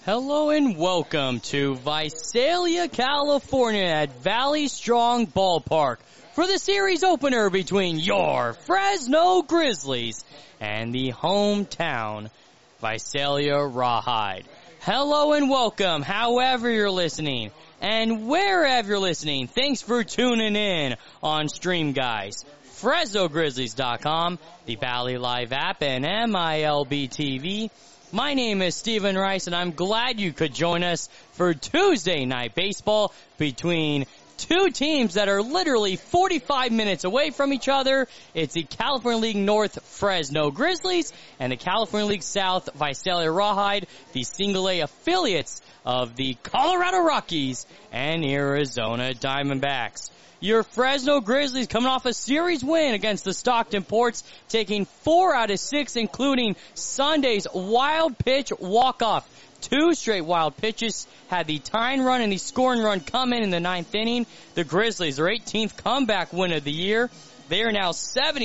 Hello and welcome to Visalia, California at Valley Strong Ballpark for the series opener between your Fresno Grizzlies and the hometown Visalia Rawhide. Hello and welcome, however you're listening and wherever you're listening. Thanks for tuning in on Stream Guys, FresnoGrizzlies.com, the Valley Live app, and MILB TV. My name is Stephen Rice, and I'm glad you could join us for Tuesday Night Baseball between two teams that are literally 45 minutes away from each other. It's the California League North Fresno Grizzlies and the California League South Visalia Rawhide, the single-A affiliates of the Colorado Rockies and Arizona Diamondbacks. Your Fresno Grizzlies coming off a series win against the Stockton Ports, taking 4 out of 6, including Sunday's wild pitch walk-off. 2 straight wild pitches had the tying run and the scoring run come in the 9th inning. The Grizzlies, their 18th comeback win of the year. They are now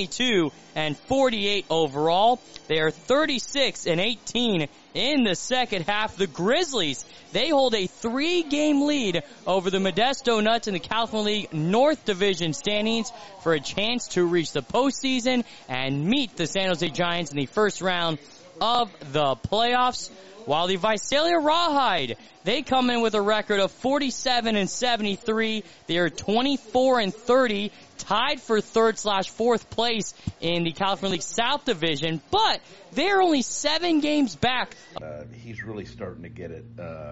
72-48 overall. They are 36-18 in the second half. The Grizzlies, they hold a 3-game lead over the Modesto Nuts in the California League North Division standings for a chance to reach the postseason and meet the San Jose Giants in the first round of the playoffs. While the Visalia Rawhide, they come in with a record of 47-73. They are 24-30, tied for third/4th place in the California League South Division, but they're only 7 games back. He's really starting to get it,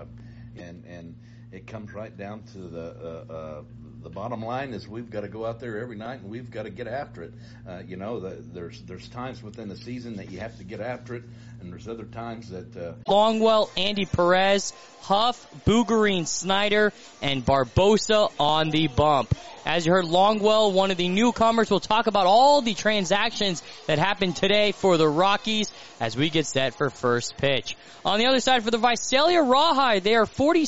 and it comes right down to the bottom line is we've got to go out there every night and we've got to get after it. There's times within the season that you have to get after it, and there's other times that Longwell, Andy Perez, Huff, Boogerine, Snyder, and Barbosa on the bump. As you heard, Longwell, one of the newcomers, will talk about all the transactions that happened today for the Rockies as we get set for first pitch. On the other side, for the Visalia Rawhide, they are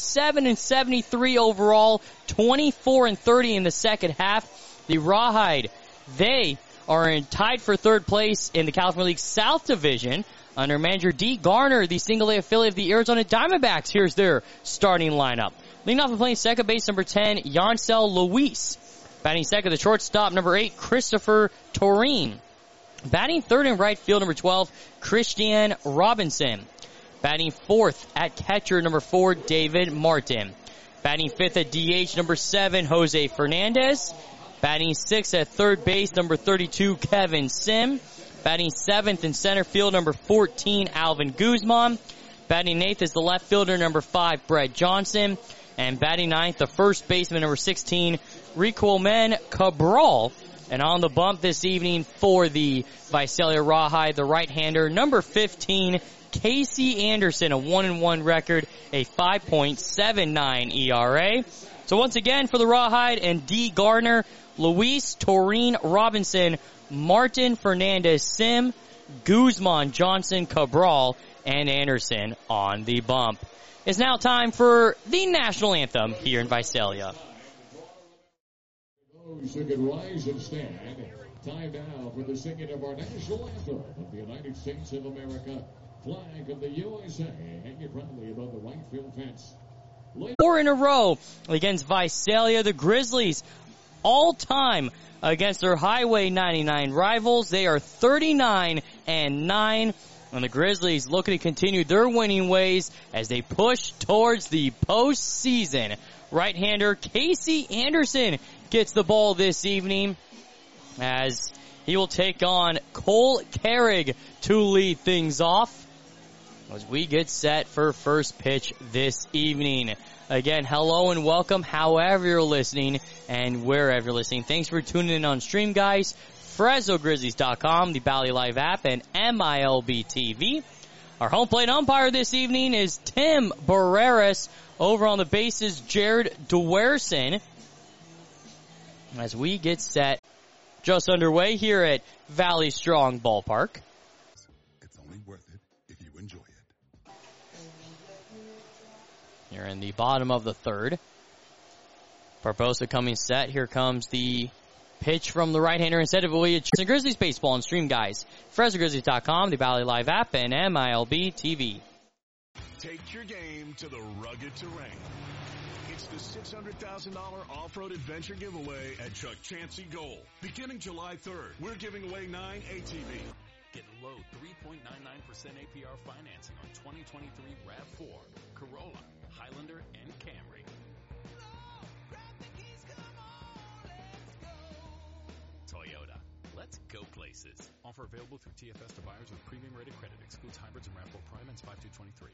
47-73 overall, 24-30 in the second half. The Rawhide, they are tied for third place in the California League South Division under manager Dee Garner, the single-A affiliate of the Arizona Diamondbacks. Here's their starting lineup. Leading off and playing second base, number 10, Yancel Luis. Batting second, the shortstop, number 8, Christopher Torine. Batting third in right field, number 12, Christian Robinson. Batting fourth at catcher, number 4, David Martin. Batting fifth at DH, number 7, Jose Fernandez. Batting sixth at third base, number 32, Kevin Sim. Batting seventh in center field, number 14, Alvin Guzman. Batting eighth is the left fielder, number 5, Brett Johnson. And batting ninth, the first baseman, number 16, Riquelme Cabral. And on the bump this evening for the Visalia Rawhide, the right-hander, number 15, Casey Anderson, a 1-1 record, a 5.79 ERA. So once again for the Rawhide and Dee Garner, Luis, Torine, Robinson, Martin, Fernandez, Sim, Guzman, Johnson, Cabral, and Anderson on the bump. It's now time for the national anthem here in Visalia. Those who can rise and stand. Time now for the singing of our national anthem of the United States of America. Flag of the USA hanging proudly above the right field fence. 4 in a row against Visalia. The Grizzlies all-time against their Highway 99 rivals. They are 39-9. And the Grizzlies looking to continue their winning ways as they push towards the postseason. Right-hander Casey Anderson gets the ball this evening as he will take on Cole Carrig to lead things off as we get set for first pitch this evening. Again, hello and welcome however you're listening and wherever you're listening. Thanks for tuning in on Stream Guys, FresnoGrizzlies.com, the Valley Live app, and MILB TV. Our home plate umpire this evening is Tim Barreras. Over on the bases, Jared Dwerson. As we get set, just underway here at Valley Strong Ballpark. It's only worth it if you enjoy it. Here in the bottom of the third. Barbosa coming set. Here comes the pitch from the right-hander instead of Williams. Grizzlies baseball on Stream Guys, FresnoGrizzlies.com, the Valley Live app, and MILB TV. Take your game to the rugged terrain. It's the $600,000 off-road adventure giveaway at Chuck Chansey Gold. Beginning July 3rd, we're giving away 9 ATVs. Get low 3.99% APR financing on 2023 RAV4, Corolla, Highlander, and Camry. Toyota. Let's go places. Offer available through TFS to buyers with premium rated credit. Excludes hybrids and RAV4 Prime and 5/2/23.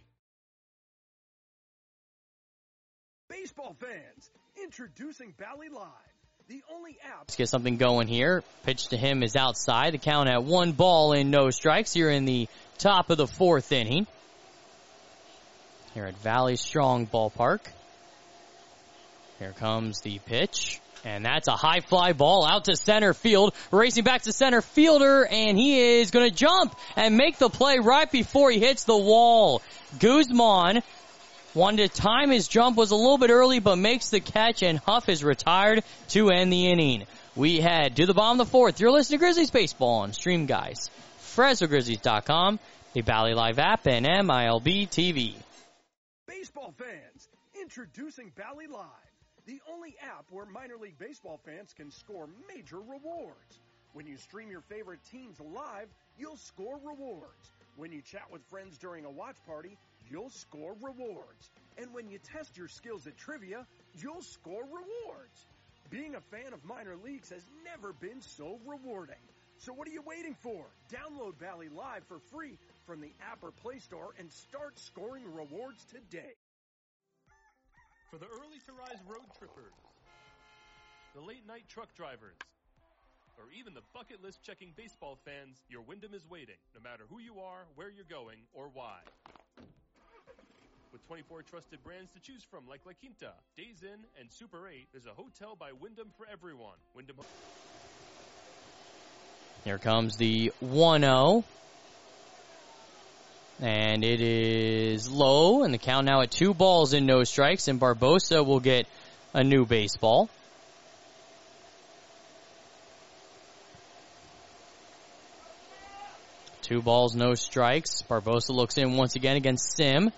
Baseball fans, introducing Bally Live, the only app. Let's get something going here. Pitch to him is outside. The count at 1 ball and no strikes here in the top of the 4th inning. Here at Valley Strong Ballpark. Here comes the pitch. And that's a high fly ball out to center field. Racing back to center fielder, and he is going to jump and make the play right before he hits the wall. Guzman wanted to time his jump, was a little bit early, but makes the catch, and Huff is retired to end the inning. We head to the bottom of the 4th. You're listening to Grizzlies Baseball on Stream Guys, FresnoGrizzlies.com, the Bally Live app, and MILB TV. Baseball fans, introducing Bally Live, the only app where minor league baseball fans can score major rewards. When you stream your favorite teams live, you'll score rewards. When you chat with friends during a watch party, you'll score rewards. And when you test your skills at trivia, you'll score rewards. Being a fan of minor leagues has never been so rewarding. So what are you waiting for? Download Bally Live for free from the app or Play Store and start scoring rewards today. For the early-to-rise road trippers, the late-night truck drivers, or even the bucket list checking baseball fans, your Wyndham is waiting, no matter who you are, where you're going, or why. With 24 trusted brands to choose from like La Quinta, Days Inn, and Super 8, there's a hotel by Wyndham for everyone. Wyndham. Here comes the 1-0. And it is low, and the count now at 2 balls and no strikes, and Barbosa will get a new baseball. Two balls, no strikes. Barbosa looks in once again against Sim.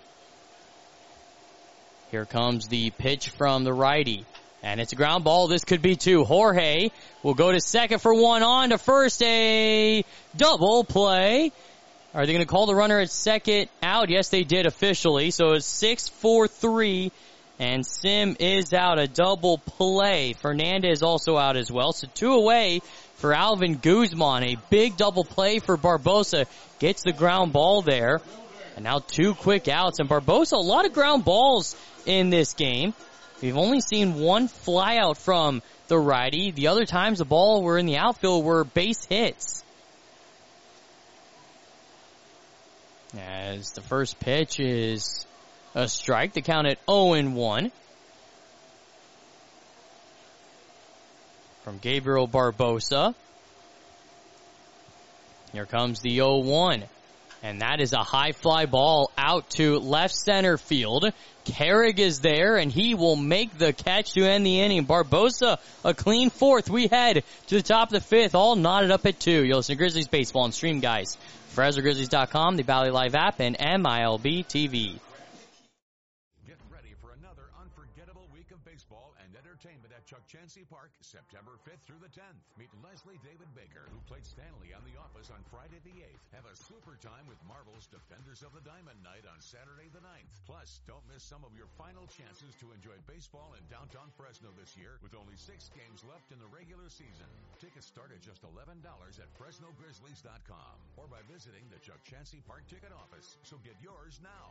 Here comes the pitch from the righty. And it's a ground ball. This could be 2. Jorge will go to second for 1, on to first. A double play. Are they going to call the runner at second out? Yes, they did officially. So it's 6-4-3, and Sim is out. A double play. Fernandez also out as well. So 2 away for Alvin Guzman. A big double play for Barbosa. Gets the ground ball there. And now 2 quick outs. And Barbosa, a lot of ground balls in this game. We've only seen 1 fly out from the righty. The other times the ball were in the outfield were base hits. As the first pitch is a strike, the count at 0-1. From Gabriel Barbosa. Here comes the 0-1. And that is a high fly ball out to left center field. Carrig is there, and he will make the catch to end the inning. Barbosa, a clean 4th. We head to the top of the 5th, all knotted up at 2. You'll listen to Grizzlies Baseball on Stream Guys. FresnoGrizzlies.com, the Bally Live app, and MILB TV. Get ready for another unforgettable week of baseball and entertainment at Chuck Chansey Park, September 5th through the 10th. Meet Leslie David Baker, who played Stanley on The Office on Friday the 8th. Have a super time with Marvel's Defenders of the Diamond Night on Saturday the 9th. Plus, don't miss some of your final chances to enjoy baseball in downtown Fresno this year with only 6 games left in the regular season. Tickets start at just $11 at FresnoGrizzlies.com or by visiting the Chuck Chansey Park ticket office. So get yours now.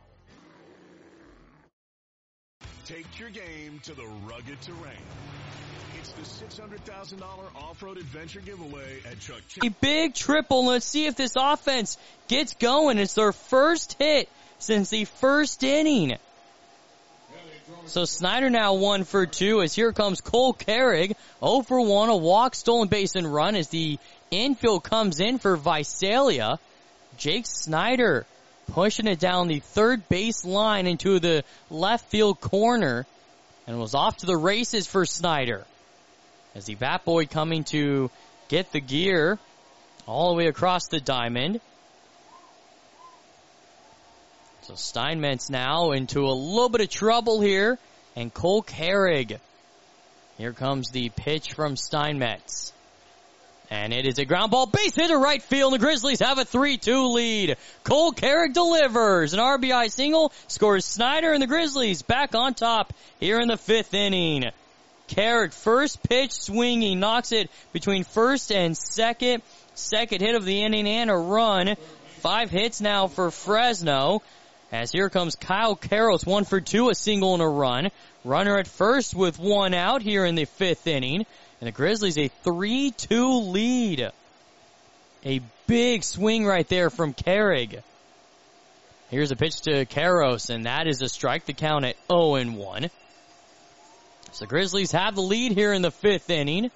Take your game to the rugged terrain. It's the $600,000 off-road adventure giveaway at Chuck Chansey. A big triple. Let's see if this offense gets going. It's their first hit since the first inning. So Snyder now 1 for 2 as here comes Cole Carrig. 0 for 1, a walk, stolen base, and run as the infield comes in for Visalia. Jake Snyder pushing it down the third base line into the left field corner, and was off to the races for Snyder. As the bat boy coming to get the gear all the way across the diamond. So Steinmetz now into a little bit of trouble here. And Cole Carrig. Here comes the pitch from Steinmetz. And it is a ground ball base hit to right field. The Grizzlies have a 3-2 lead. Cole Carrig delivers an RBI single, scores Snyder, and the Grizzlies back on top here in the 5th inning. Carrig, first pitch swinging, knocks it between first and second. Second hit of the inning and a run. 5 hits now for Fresno. As here comes Kyle Karros, 1 for 2, a single and a run. Runner at first with 1 out here in the 5th inning. And the Grizzlies a 3-2 lead. A big swing right there from Carrig. Here's a pitch to Karros, and that is a strike. The count at 0-1. So the Grizzlies have the lead here in the 5th inning.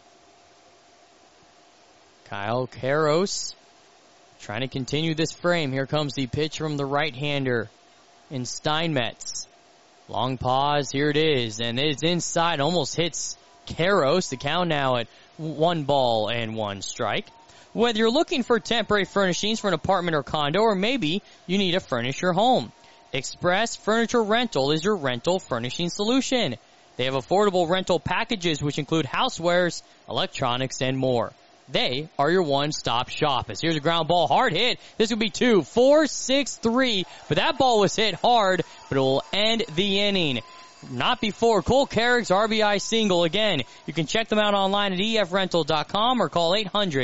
Kyle Karros trying to continue this frame. Here comes the pitch from the right-hander in Steinmetz. Long pause, here it is, and it's inside, almost hits Karros. The count now at 1-1 strike. Whether you're looking for temporary furnishings for an apartment or condo, or maybe you need to furnish your home, Express Furniture Rental is your rental furnishing solution. They have affordable rental packages which include housewares, electronics, and more. They are your one-stop shop. As here's a ground ball, hard hit. This would be 2, 4, 6, 3. But that ball was hit hard, but it will end the inning. Not before Cole Carrig's RBI single. Again, you can check them out online at efrental.com or call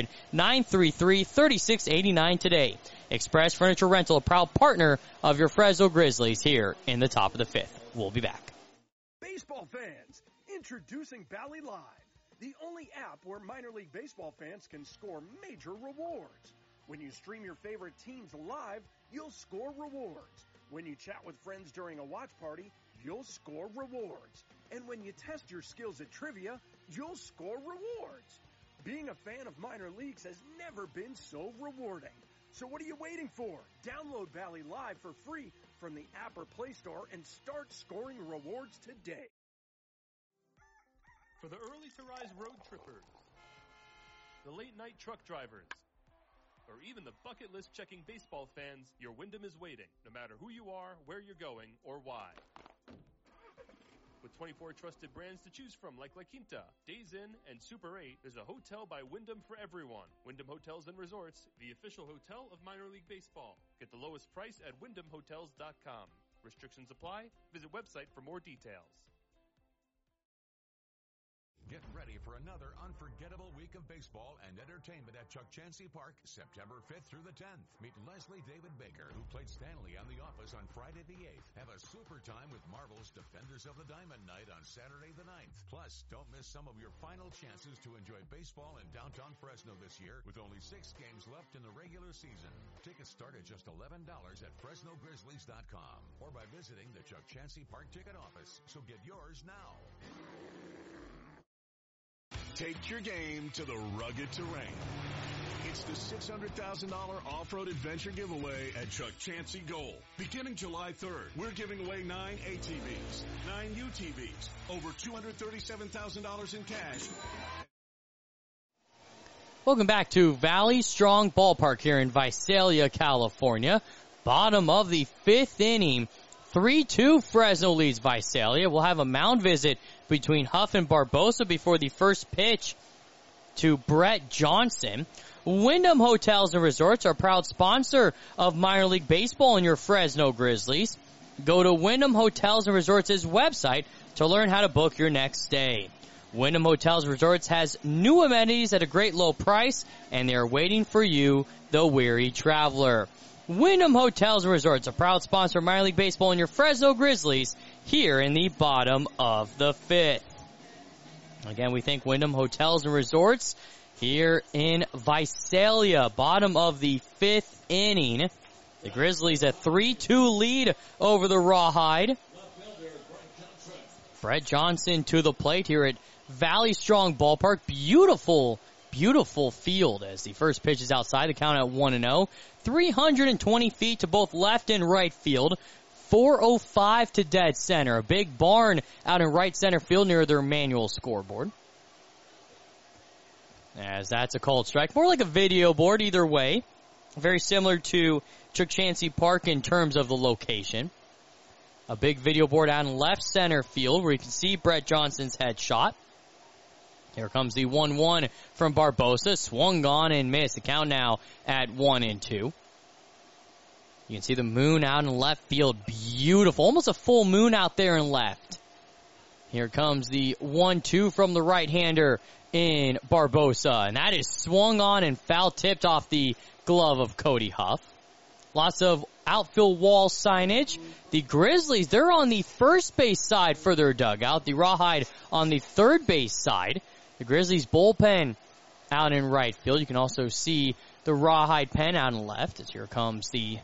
800-933-3689 today. Express Furniture Rental, a proud partner of your Fresno Grizzlies here in the top of the 5th. We'll be back. Baseball fans, introducing Bally Live, the only app where minor league baseball fans can score major rewards. When you stream your favorite teams live, you'll score rewards. When you chat with friends during a watch party, you'll score rewards. And when you test your skills at trivia, you'll score rewards. Being a fan of minor leagues has never been so rewarding. So what are you waiting for? Download Bally Live for free from the app or Play Store and start scoring rewards today. For the early-to-rise road trippers, the late-night truck drivers, or even the bucket list checking baseball fans, your Wyndham is waiting, no matter who you are, where you're going, or why. With 24 trusted brands to choose from like La Quinta, Days Inn, and Super 8, there's a hotel by Wyndham for everyone. Wyndham Hotels and Resorts, the official hotel of minor league baseball. Get the lowest price at wyndhamhotels.com. Restrictions apply. Visit website for more details. Get ready for another unforgettable week of baseball and entertainment at Chuck Chansey Park, September 5th through the 10th. Meet Leslie David Baker, who played Stanley on The Office on Friday the 8th. Have a super time with Marvel's Defenders of the Diamond Night on Saturday the 9th. Plus, don't miss some of your final chances to enjoy baseball in downtown Fresno this year with only 6 games left in the regular season. Tickets start at just $11 at FresnoGrizzlies.com or by visiting the Chuck Chansey Park ticket office. So get yours now. Take your game to the rugged terrain. It's the $600,000 off-road adventure giveaway at Chuck Chansey Gold. Beginning July 3rd, we're giving away 9 ATVs, 9 UTVs, over $237,000 in cash. Welcome back to Valley Strong Ballpark here in Visalia, California. Bottom of the 5th inning. 3-2 Fresno leads Visalia. We'll have a mound visit between Huff and Barbosa before the first pitch to Brett Johnson. Wyndham Hotels and Resorts are proud sponsor of minor league baseball and your Fresno Grizzlies. Go to Wyndham Hotels and Resorts' website to learn how to book your next stay. Wyndham Hotels and Resorts has new amenities at a great low price, and they are waiting for you, the weary traveler. Wyndham Hotels and Resorts, a proud sponsor of minor league baseball and your Fresno Grizzlies here in the bottom of the 5th. Again, we thank Wyndham Hotels and Resorts here in Visalia, bottom of the 5th inning. The Grizzlies a 3-2 lead over the Rawhide. Brett Johnson to the plate here at Valley Strong Ballpark. Beautiful field as the first pitch is outside. The count at 1-0. 320 feet to both left and right field. 405 to dead center. A big barn out in right center field near their manual scoreboard. As that's a called strike. More like a video board either way. Very similar to Chuck Chansey Park in terms of the location. A big video board out in left center field where you can see Brett Johnson's headshot. Here comes the 1-1 from Barbosa. Swung on and missed. The count now at 1-2. You can see the moon out in left field. Beautiful. Almost a full moon out there in left. Here comes the 1-2 from the right-hander in Barbosa. And that is swung on and foul tipped off the glove of Cody Huff. Lots of outfield wall signage. The Grizzlies, they're on the first base side for their dugout. The Rawhide on the third base side. The Grizzlies bullpen out in right field. You can also see the Rawhide pen out in left. As here comes the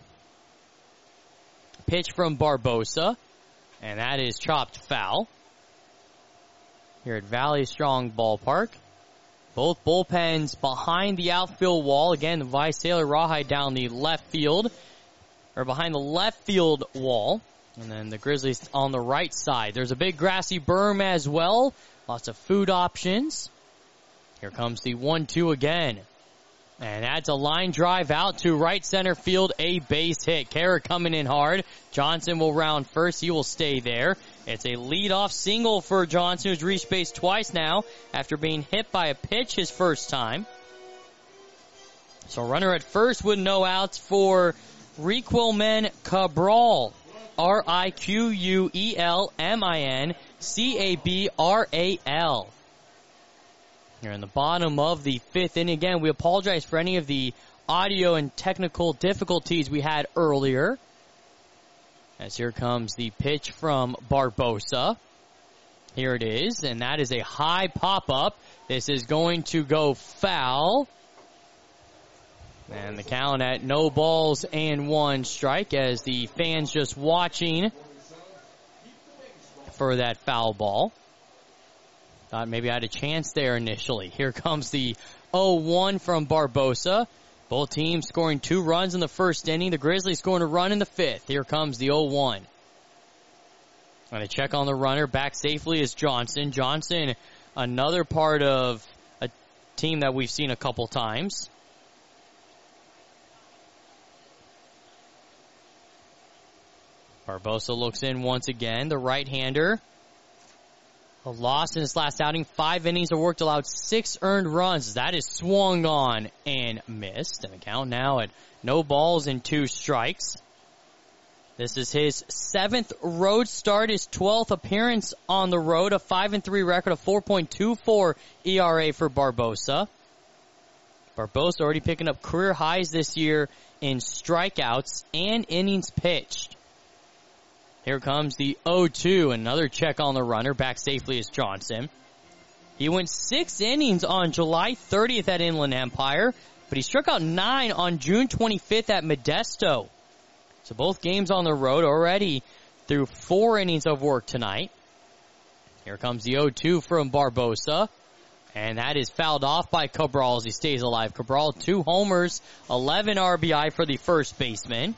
pitch from Barbosa. And that is chopped foul. Here at Valley Strong Ballpark. Both bullpens behind the outfield wall. Again, the Visalia Rawhide down the left field, or behind the left field wall. And then the Grizzlies on the right side. There's a big grassy berm as well. Lots of food options. Here comes the 1-2 again. And that's a line drive out to right center field, a base hit. Carrick coming in hard. Johnson will round first. He will stay there. It's a leadoff single for Johnson, who's reached base twice now after being hit by a pitch his first time. So runner at first with no outs for Riquelmin Cabral. Riquelmin Cabral. Here in the bottom of the fifth inning. Again, we apologize for any of the audio and technical difficulties we had earlier. As here comes the pitch from Barbosa. Here it is, and that is a high pop-up. This is going to go foul. And the count at no balls and 1 strike as the fans just watching for that foul ball. Thought maybe I had a chance there initially. Here comes the 0-1 from Barbosa. Both teams scoring 2 runs in the first inning. The Grizzlies scoring a run in the 5th. Here comes the 0-1. And a check on the runner. Back safely is Johnson. Johnson, another part of a team that we've seen a couple times. Barbosa looks in once again. The right-hander. A loss in his last outing. 5 innings of work, allowed 6 earned runs. That is swung on and missed. And the count now at no balls and 2 strikes. This is his 7th road start, his 12th appearance on the road. A 5-3 record, a 4.24 ERA for Barbosa. Barbosa already picking up career highs this year in strikeouts and innings pitched. Here comes the 0-2. Another check on the runner. Back safely is Johnson. He went 6 innings on July 30th at Inland Empire, but he struck out 9 on June 25th at Modesto. So both games on the road already through 4 innings of work tonight. Here comes the 0-2 from Barbosa. And that is fouled off by Cabral as he stays alive. Cabral, 2 homers, 11 RBI for the first baseman.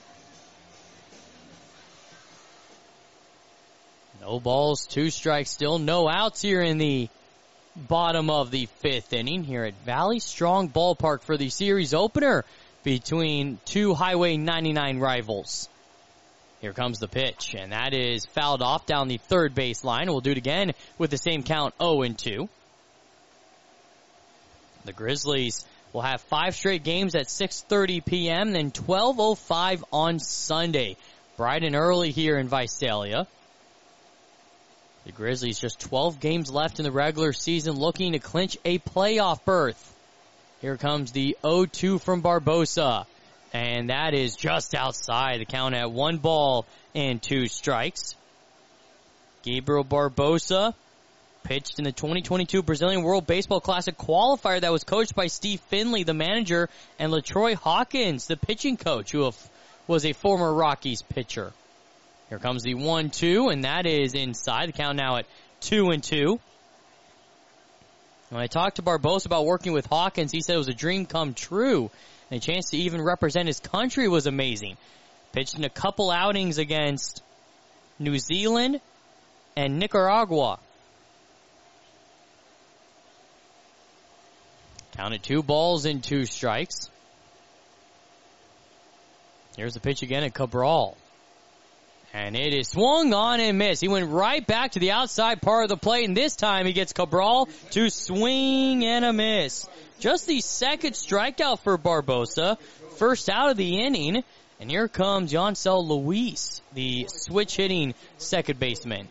No balls, 2 strikes, still no outs here in the bottom of the 5th inning here at Valley Strong Ballpark for the series opener between 2 Highway 99 rivals. Here comes the pitch, and that is fouled off down the third base line. We'll do it again with the same count, 0-2. The Grizzlies will have 5 straight games at 6:30 p.m., then 12:05 on Sunday. Bright and early here in Visalia. The Grizzlies just 12 games left in the regular season looking to clinch a playoff berth. Here comes the 0-2 from Barbosa. And that is just outside. The count at 1 ball and 2 strikes. Gabriel Barbosa pitched in the 2022 Brazilian World Baseball Classic qualifier that was coached by Steve Finley, the manager, and LaTroy Hawkins, the pitching coach, who was a former Rockies pitcher. Here comes the 1-2, and that is inside. The count now at 2-2. When I talked to Barbosa about working with Hawkins, he said it was a dream come true. And a chance to even represent his country was amazing. Pitched in a couple outings against New Zealand and Nicaragua. Counted 2 balls and 2 strikes. Here's the pitch again at Cabral. And it is swung on and missed. He went right back to the outside part of the plate, and this time he gets Cabral to swing and a miss. Just the second strikeout for Barbosa. First out of the inning. And here comes Yoncel Luis, the switch-hitting second baseman.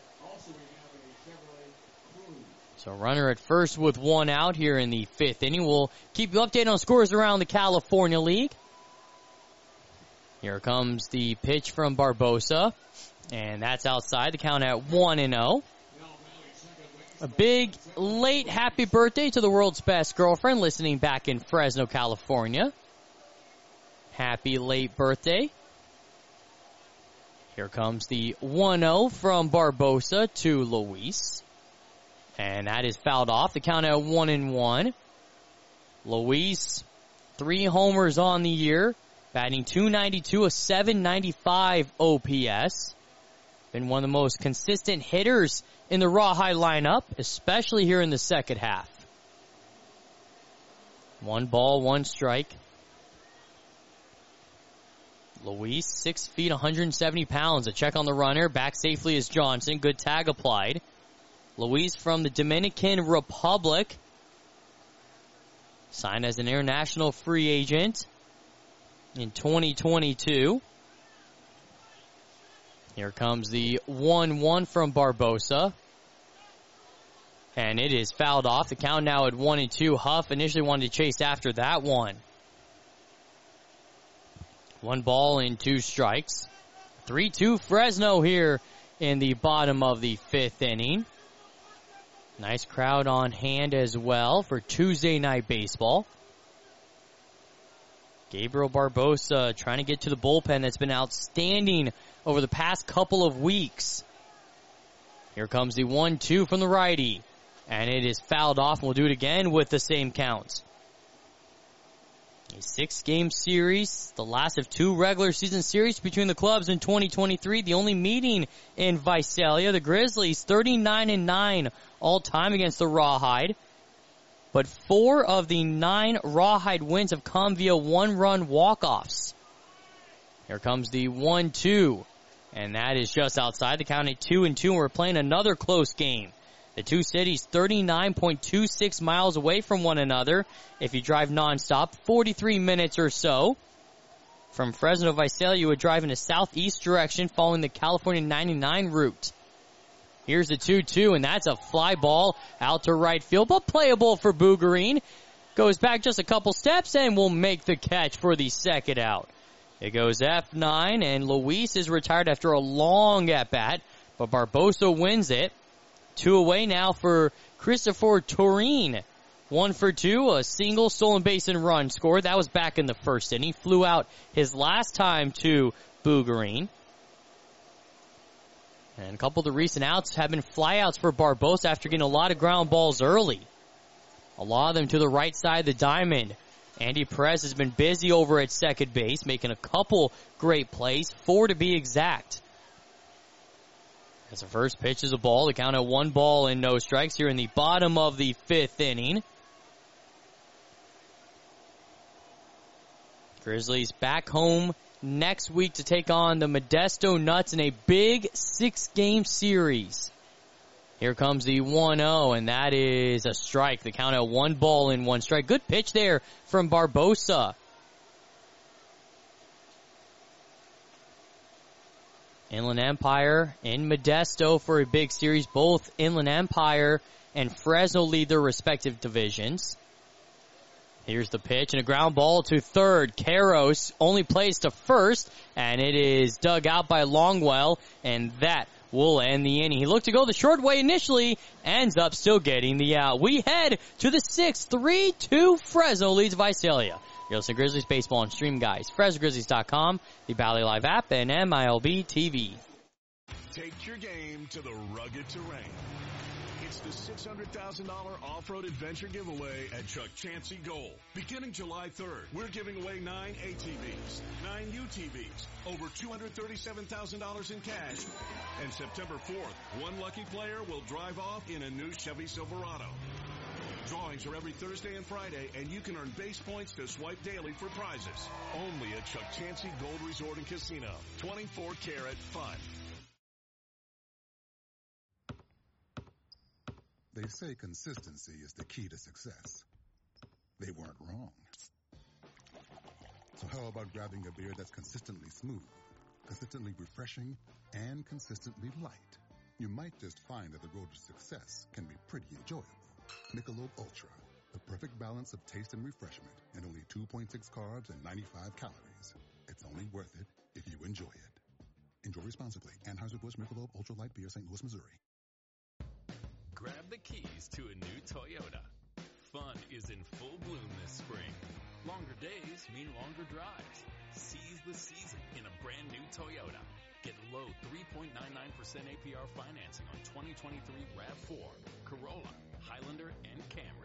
So runner at first with one out here in the fifth inning. We'll keep you updated on scores around the California League. Here comes the pitch from Barbosa, and that's outside. The count at 1-0. A big, late happy birthday to the world's best girlfriend listening back in Fresno, California. Happy late birthday. Here comes the 1-0 from Barbosa to Luis. And that is fouled off. The count at 1-1. Luis, 3 homers on the year. Batting .292, a .795 OPS. Been one of the most consistent hitters in the Rawhide lineup, especially here in the second half. 1 ball, 1 strike. Luis, 6 feet, 170 pounds. A check on the runner. Back safely is Johnson. Good tag applied. Luis from the Dominican Republic. Signed as an international free agent in 2022. Here comes the 1-1 from Barbosa. And it is fouled off. The count now at 1-2. Huff initially wanted to chase after that one. 1 ball and 2 strikes. 3-2 Fresno here in the bottom of the 5th inning. Nice crowd on hand as well for Tuesday Night Baseball. Gabriel Barbosa trying to get to the bullpen that's been outstanding over the past couple of weeks. Here comes the 1-2 from the righty. And it is fouled off, and we'll do it again with the same counts. A 6-game series, the last of 2 regular season series between the clubs in 2023. The only meeting in Visalia. The Grizzlies 39-9 all time against the Rawhide. But 4 of the 9 Rawhide wins have come via 1-run walk-offs. Here comes the 1-2. And that is just outside. The count at 2-2. And we're playing another close game. The two cities 39.26 miles away from one another. If you drive nonstop, 43 minutes or so. From Fresno to Visalia, you would drive in a southeast direction following the California 99 route. Here's the 2-2, and that's a fly ball out to right field, but playable for Bougarine. Goes back just a couple steps and will make the catch for the second out. It goes F9, and Luis is retired after a long at-bat, but Barbosa wins it. 2 away now for Christopher Turin. 1 for 2, a single stolen base and run scored. That was back in the first inning. He flew out his last time to Bougarine. And a couple of the recent outs have been flyouts for Barbosa after getting a lot of ground balls early. A lot of them to the right side of the diamond. Andy Perez has been busy over at second base, making a couple great plays, 4 to be exact. As the first pitch is a ball, the count at 1 ball and no strikes here in the bottom of the 5th inning. Grizzlies back home next week to take on the Modesto Nuts in a big 6-game series. Here comes the 1-0, and that is a strike. The count at 1 ball and 1 strike. Good pitch there from Barbosa. Inland Empire and Modesto for a big series. Both Inland Empire and Fresno lead their respective divisions. Here's the pitch and a ground ball to third. Caros only plays to first, and it is dug out by Longwell, and that will end the inning. He looked to go the short way initially, ends up still getting the out. We head to the 6th, 3-2 Fresno leads Visalia. You're listening to Grizzlies Baseball on Stream Guys, FresnoGrizzlies.com, the Bally Live app, and MILB TV. Take your game to the rugged terrain. It's the $600,000 off-road adventure giveaway at Chuck Chansey Gold. Beginning July 3rd, we're giving away 9 ATVs, 9 UTVs, over $237,000 in cash. And September 4th, one lucky player will drive off in a new Chevy Silverado. Drawings are every Thursday and Friday, and you can earn base points to swipe daily for prizes. Only at Chuck Chansey Gold Resort and Casino. 24-karat fun. They say consistency is the key to success. They weren't wrong. So how about grabbing a beer that's consistently smooth, consistently refreshing, and consistently light? You might just find that the road to success can be pretty enjoyable. Michelob Ultra, the perfect balance of taste and refreshment, and only 2.6 carbs and 95 calories. It's only worth it if you enjoy it. Enjoy responsibly. Anheuser-Busch Michelob Ultra Light Beer, St. Louis, Missouri. Grab the keys to a new Toyota. Fun is in full bloom this spring. Longer days mean longer drives. Seize the season in a brand new Toyota. Get low 3.99% APR financing on 2023 RAV4, Corolla, Highlander, and Camry.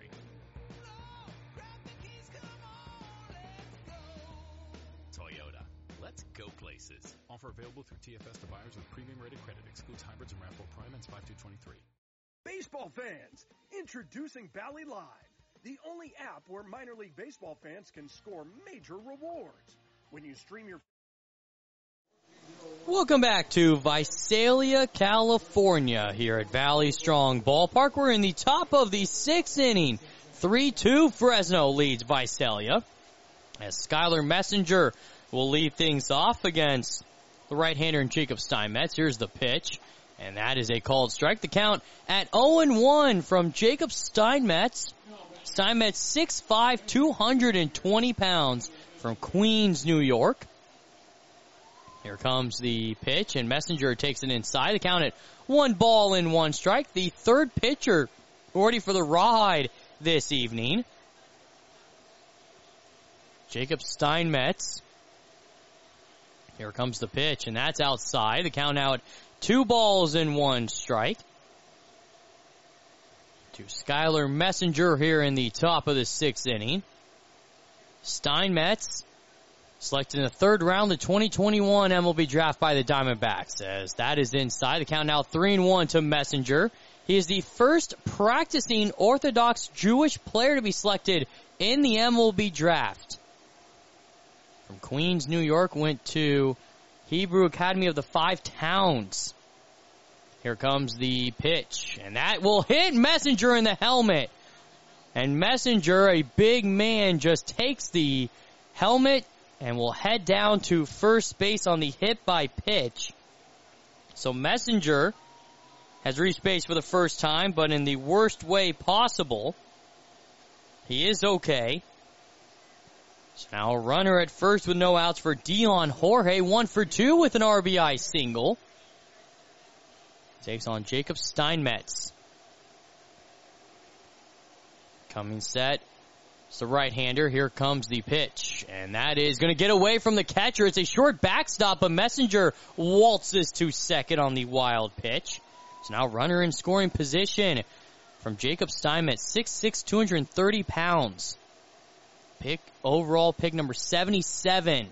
Toyota. Let's go places. Offer available through TFS to buyers with premium rated credit. Excludes hybrids and RAV4 Prime and 5/2/23. Baseball fans, introducing Bally Live, the only app where minor league baseball fans can score major rewards. When you stream your... Welcome back to Visalia, California, here at Valley Strong Ballpark. We're in the top of the sixth inning. 3-2 Fresno leads Visalia, as Skylar Messenger will lead things off against the right-hander in Jacob Steinmetz. Here's the pitch, and that is a called strike. The count at 0-1 from Jacob Steinmetz. Steinmetz 6'5", 220 pounds from Queens, New York. Here comes the pitch, and Messenger takes it inside. The count at 1-1 strike. The third pitcher already for the Rawhide this evening. Jacob Steinmetz. Here comes the pitch, and that's outside. The count now at 2-1 strike. To Skylar Messenger here in the top of the sixth inning. Steinmetz selected in the third round, the 2021 MLB draft by the Diamondbacks, as that is inside. The count now 3-1 to Messenger. He is the first practicing Orthodox Jewish player to be selected in the MLB draft. From Queens, New York, went to Hebrew Academy of the Five Towns. Here comes the pitch, and that will hit Messenger in the helmet. And Messenger, a big man, just takes the helmet and will head down to first base on the hit by pitch. So Messenger has reached base for the first time, but in the worst way possible. He is okay. So now a runner at first with no outs for Dion Jorge. 1 for 2 with an RBI single. Takes on Jacob Steinmetz. Coming set. It's the right-hander. Here comes the pitch. And that is going to get away from the catcher. It's a short backstop, but Messenger waltzes to second on the wild pitch. So now runner in scoring position from Jacob Steinmetz. 6'6", 230 pounds. Overall pick number 77.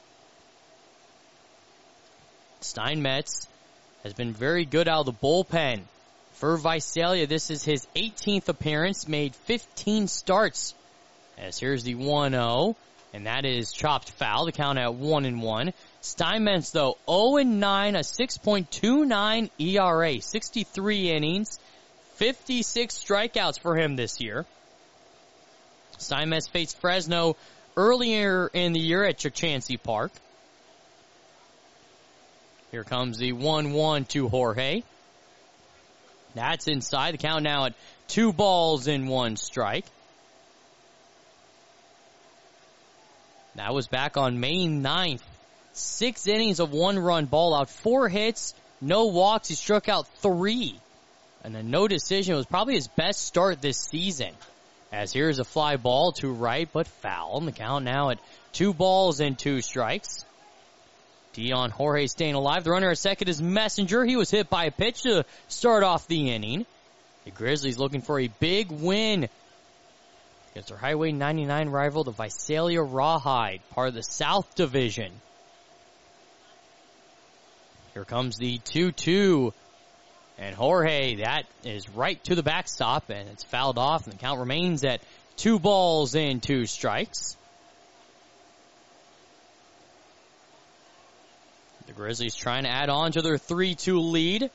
Steinmetz has been very good out of the bullpen. For Visalia, this is his 18th appearance, made 15 starts. As here's the 1-0, and that is chopped foul. The count at 1-1. Steinmetz, though, 0-9, a 6.29 ERA, 63 innings, 56 strikeouts for him this year. Steinmetz faced Fresno earlier in the year at Chansey Park. Here comes the 1-1 to Jorge. That's inside. The count now at 2-1 strike. That was back on May 9th. 6 innings of 1-run ball out, 4 hits, no walks. He struck out 3. And a no decision was probably his best start this season. As here's a fly ball to right, but foul. And the count now at 2 strikes. Dion Jorge staying alive. The runner at second is Messenger. He was hit by a pitch to start off the inning. The Grizzlies looking for a big win against their Highway 99 rival, the Visalia Rawhide, part of the South Division. Here comes the 2-2 And Jorge, that is right to the backstop, and it's fouled off, and the count remains at 2 balls and 2 strikes. The Grizzlies trying to add on to their 3-2 lead.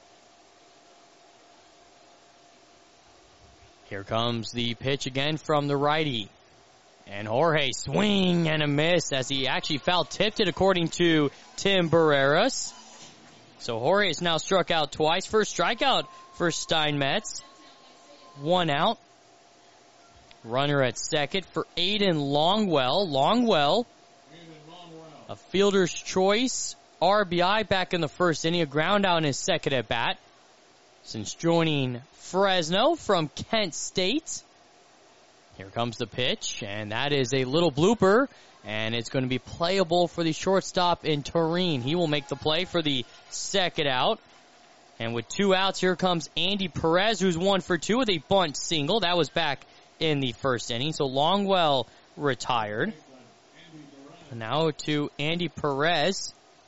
Here comes the pitch again from the righty. And Jorge, swing and a miss as he actually foul-tipped it according to Tim Barreras. So Jorge has now struck out twice. First strikeout for Steinmetz. 1 out. Runner at second for Aiden Longwell. Longwell, a fielder's choice. RBI back in the first inning. A ground out in his second at bat. Since joining Fresno from Kent State. Here comes the pitch, and that is a little blooper, and it's going to be playable for the shortstop in Tureen. He will make the play for the second out. And with 2 outs, here comes Andy Perez, who's 1 for 2 with a bunt single. That was back in the first inning, so Longwell retired. And now to Andy Perez.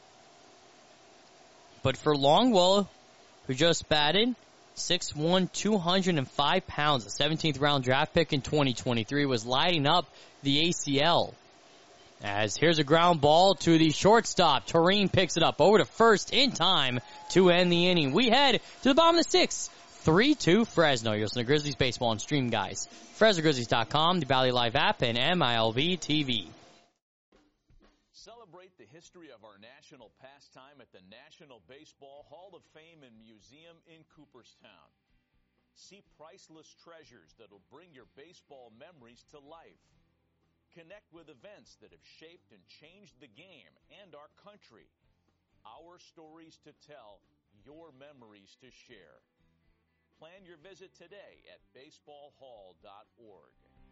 But for Longwell, who just batted, 6'1", 205 pounds, a 17th round draft pick in 2023, was lighting up the ACL. As here's a ground ball to the shortstop. Tureen picks it up over to first in time to end the inning. We head to the bottom of the 6th. 3-2 Fresno. You're listening to Grizzlies Baseball on Stream, guys. FresnoGrizzlies.com, the Valley Live app, and MILB TV. Celebrate the history of our national pastime at the National Baseball Hall of Fame and Museum in Cooperstown. See priceless treasures that'll bring your baseball memories to life. Connect with events that have shaped and changed the game and our country. Our stories to tell, your memories to share. Plan your visit today at baseballhall.org.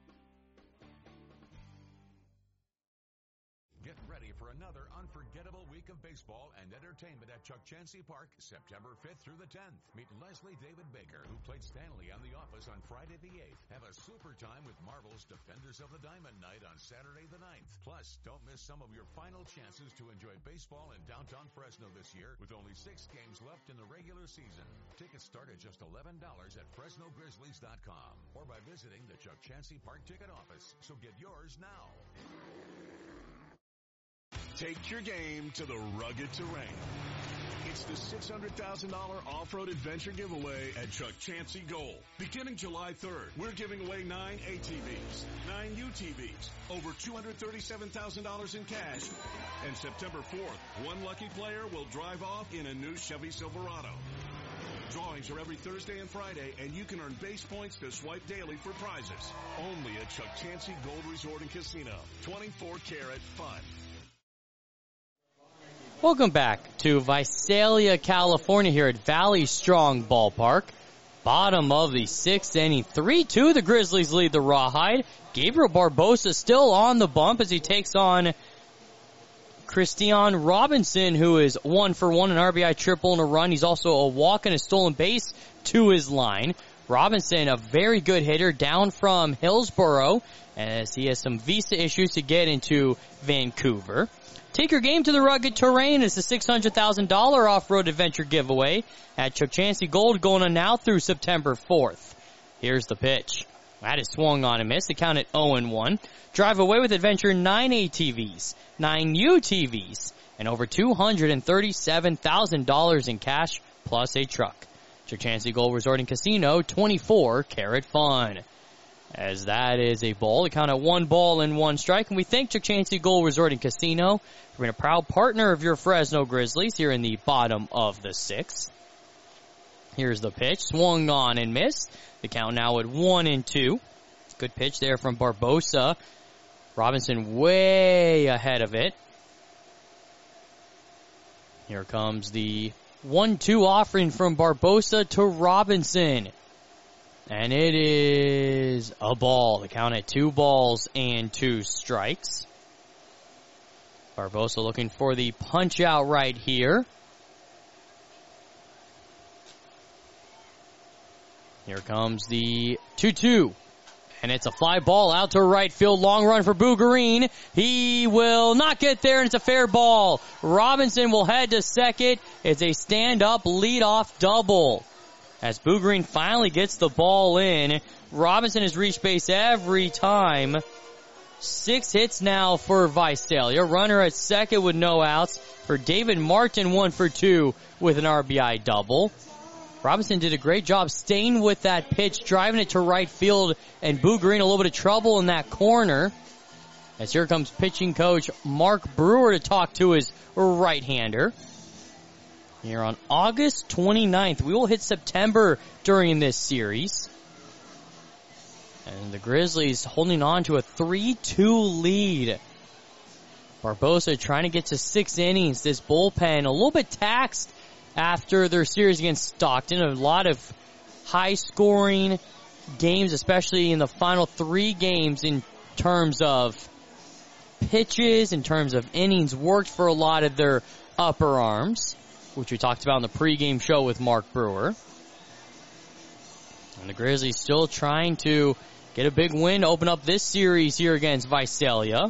Get ready for another unforgettable week of baseball and entertainment at Chuck Chansey Park, September 5th through the 10th. Meet Leslie David Baker, who played Stanley on The Office on Friday the 8th. Have a super time with Marvel's Defenders of the Diamond Night on Saturday the 9th. Plus, don't miss some of your final chances to enjoy baseball in downtown Fresno this year with only 6 games left in the regular season. Tickets start at just $11 at FresnoGrizzlies.com or by visiting the Chuck Chansey Park ticket office. So get yours now. Take your game to the rugged terrain. It's the $600,000 off-road adventure giveaway at Chuck Chansey Gold. Beginning July 3rd, we're giving away 9 ATVs, 9 UTVs, over $237,000 in cash. And September 4th, one lucky player will drive off in a new Chevy Silverado. Drawings are every Thursday and Friday, and you can earn base points to swipe daily for prizes. Only at Chuck Chansey Gold Resort and Casino. 24-karat fun. Welcome back to Visalia, California here at Valley Strong Ballpark. Bottom of the 6th inning, 3-2. The Grizzlies lead the Rawhide. Gabriel Barbosa still on the bump as he takes on Christian Robinson, who is 1 for 1, an RBI triple and a run. He's also a walk and a stolen base to his line. Robinson, a very good hitter, down from Hillsboro, as he has some visa issues to get into Vancouver. Take your game to the rugged terrain. It's a $600,000 off-road adventure giveaway at Chuck Chansey Gold, going on now through September 4th. Here's the pitch. That is swung on and missed. The count at 0-1. Drive away with adventure 9 ATVs, 9 UTVs, and over $237,000 in cash plus a truck. Chuck Chansey Gold Resort and Casino, 24-karat fun. As that is a ball. The count at 1 ball and 1 strike. And we thank Chuck Chansey Gold Resort and Casino for being a proud partner of your Fresno Grizzlies here in the bottom of the 6th. Here's the pitch. Swung on and missed. The count now at 1-2. Good pitch there from Barbosa. Robinson way ahead of it. Here comes the 1-2 offering from Barbosa to Robinson. And it is a ball. The count at 2 balls and 2 strikes. Barbosa looking for the punch out right here. Here comes the 2-2. And it's a fly ball out to right field. Long run for Bougarine. He will not get there, and it's a fair ball. Robinson will head to second. It's a stand-up leadoff double. As Bougarine finally gets the ball in, Robinson has reached base every time. 6 hits now for Visalia. Runner at second with no outs. For David Martin, 1 for 2 with an RBI double. Robinson did a great job staying with that pitch, driving it to right field, and Bougarine a little bit of trouble in that corner. As here comes pitching coach Mark Brewer to talk to his right-hander. Here on August 29th, we will hit September during this series. And the Grizzlies holding on to a 3-2 lead. Barbosa trying to get to 6 innings. This bullpen a little bit taxed after their series against Stockton. A lot of high-scoring games, especially in the final 3 games in terms of pitches, in terms of innings worked for a lot of their upper arms, which we talked about in the pregame show with Mark Brewer. And the Grizzlies still trying to get a big win to open up this series here against Visalia.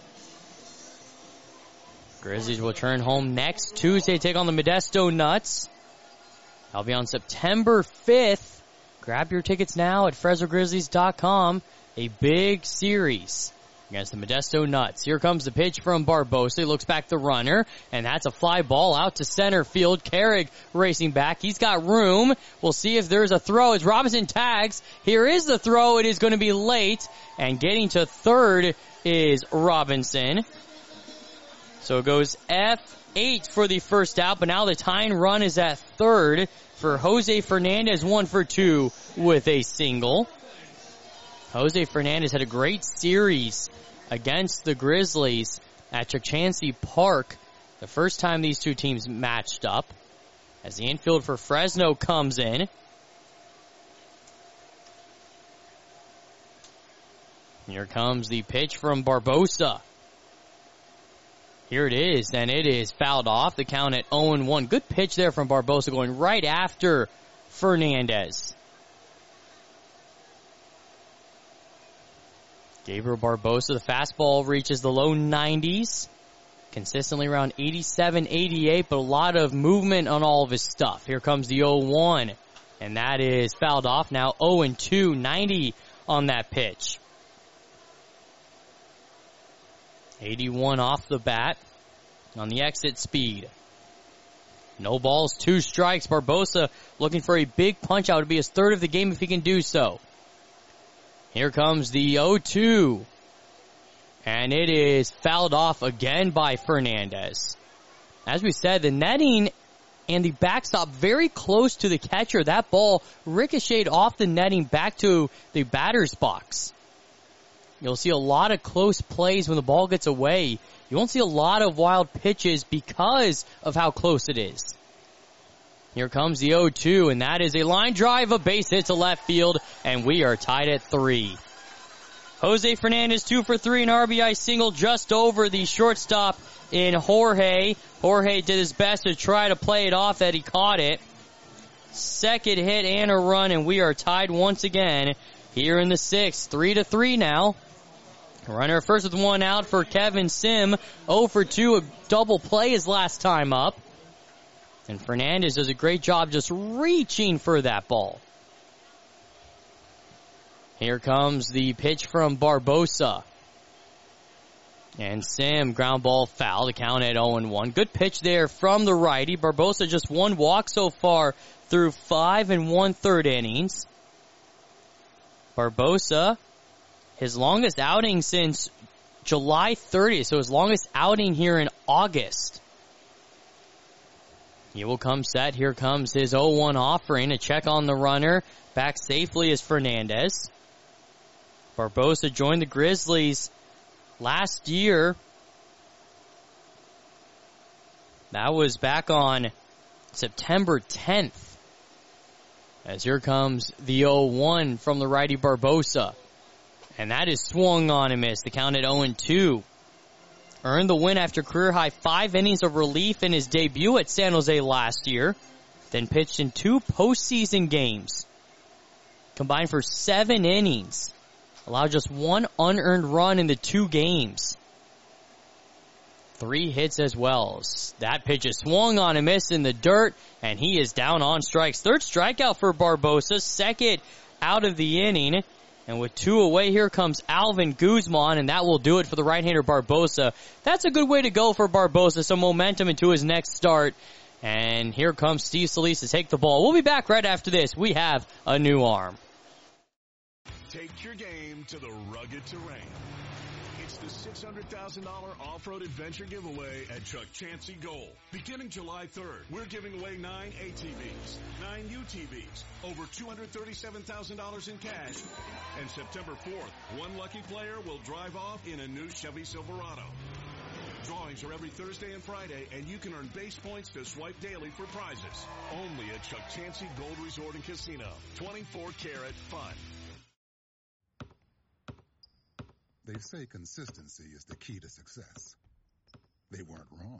Grizzlies will turn home next Tuesday, take on the Modesto Nuts. That'll be on September 5th. Grab your tickets now at FresnoGrizzlies.com. A big series against the Modesto Nuts. Here comes the pitch from Barbosa. He looks back the runner, and that's a fly ball out to center field. Carrig racing back. He's got room. We'll see if there's a throw as Robinson tags. Here is the throw. It is going to be late, and getting to third is Robinson. So it goes F8 for the first out, but now the tying run is at third for Jose Fernandez, 1 for 2 with a single. Jose Fernandez had a great series against the Grizzlies at Chukchansi Park, the first time these two teams matched up. As the infield for Fresno comes in. Here comes the pitch from Barbosa. Here it is, and it is fouled off. The count at 0-1. Good pitch there from Barbosa going right after Fernandez. Gabriel Barbosa, the fastball reaches the low 90s. Consistently around 87, 88, but a lot of movement on all of his stuff. Here comes the 0-1, and that is fouled off. Now 0-2, 90 on that pitch. 81 off the bat on the exit speed. No balls, 2 strikes. Barbosa looking for a big punch out. It would be his third of the game if he can do so. Here comes the 0-2. And it is fouled off again by Fernandez. As we said, the netting and the backstop very close to the catcher. That ball ricocheted off the netting back to the batter's box. You'll see a lot of close plays when the ball gets away. You won't see a lot of wild pitches because of how close it is. Here comes the 0-2, and that is a line drive, a base hit to left field, and we are tied at 3. Jose Fernandez 2 for 3, an RBI single just over the shortstop in Jorge. Jorge did his best to try to play it off that he caught it. Second hit and a run, and we are tied once again here in the 6th. 3-3 now. Runner first with 1 out for Kevin Sim. 0 for 2, a double play his last time up. And Fernandez does a great job just reaching for that ball. Here comes the pitch from Barbosa. And Sim, ground ball foul to count at 0-1. Good pitch there from the righty. Barbosa just 1 walk so far through 5 1/3 innings. Barbosa, his longest outing since July 30th, so his longest outing here in August. He will come set. Here comes his 0-1 offering. A check on the runner. Back safely is Fernandez. Barbosa joined the Grizzlies last year. That was back on September 10th. As here comes the 0-1 from the righty Barbosa. And that is swung on and missed. The count at 0-2. Earned the win after career-high 5 innings of relief in his debut at San Jose last year. Then pitched in 2 postseason games. Combined for 7 innings. allowed just one unearned run in the 2 games. 3 hits as well. That pitch is swung on and missed in the dirt, and he is down on strikes. 3rd strikeout for Barbosa, 2nd out of the inning. And with 2 away, here comes Alvin Guzman, and that will do it for the right-hander Barbosa. That's a good way to go for Barbosa, some momentum into his next start. And here comes Steve Solis to take the ball. We'll be back right after this. We have a new arm. Take your game to the rugged terrain. It's the $600,000 off-road adventure giveaway at Chuck Chansey Gold. Beginning July 3rd, we're giving away 9 ATVs, 9 UTVs, over $237,000 in cash. And September 4th, one lucky player will drive off in a new Chevy Silverado. Drawings are every Thursday and Friday, and you can earn base points to swipe daily for prizes. Only at Chuck Chansey Gold Resort and Casino. 24-karat fun. They say consistency is the key to success. They weren't wrong.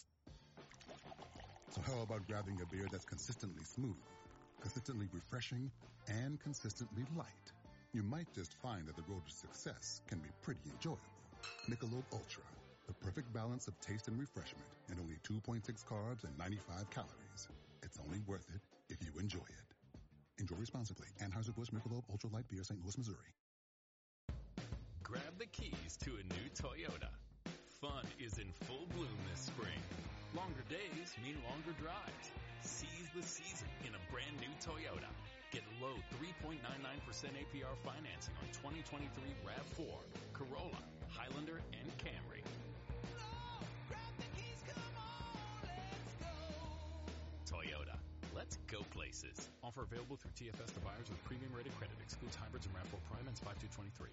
So how about grabbing a beer that's consistently smooth, consistently refreshing, and consistently light? You might just find that the road to success can be pretty enjoyable. Michelob Ultra, the perfect balance of taste and refreshment, and only 2.6 carbs and 95 calories. It's only worth it if you enjoy it. Enjoy responsibly. Anheuser-Busch Michelob Ultra Light Beer, St. Louis, Missouri. Grab the keys to a new Toyota. Fun is in full bloom this spring. Longer days mean longer drives. Seize the season in a brand new Toyota. Get low 3.99% APR financing on 2023 RAV4, Corolla, Highlander, and Camry. Toyota. Let's go places. Offer available through TFS to buyers with premium rated credit. Excludes hybrids and RAV4 Prime and 5/2/23.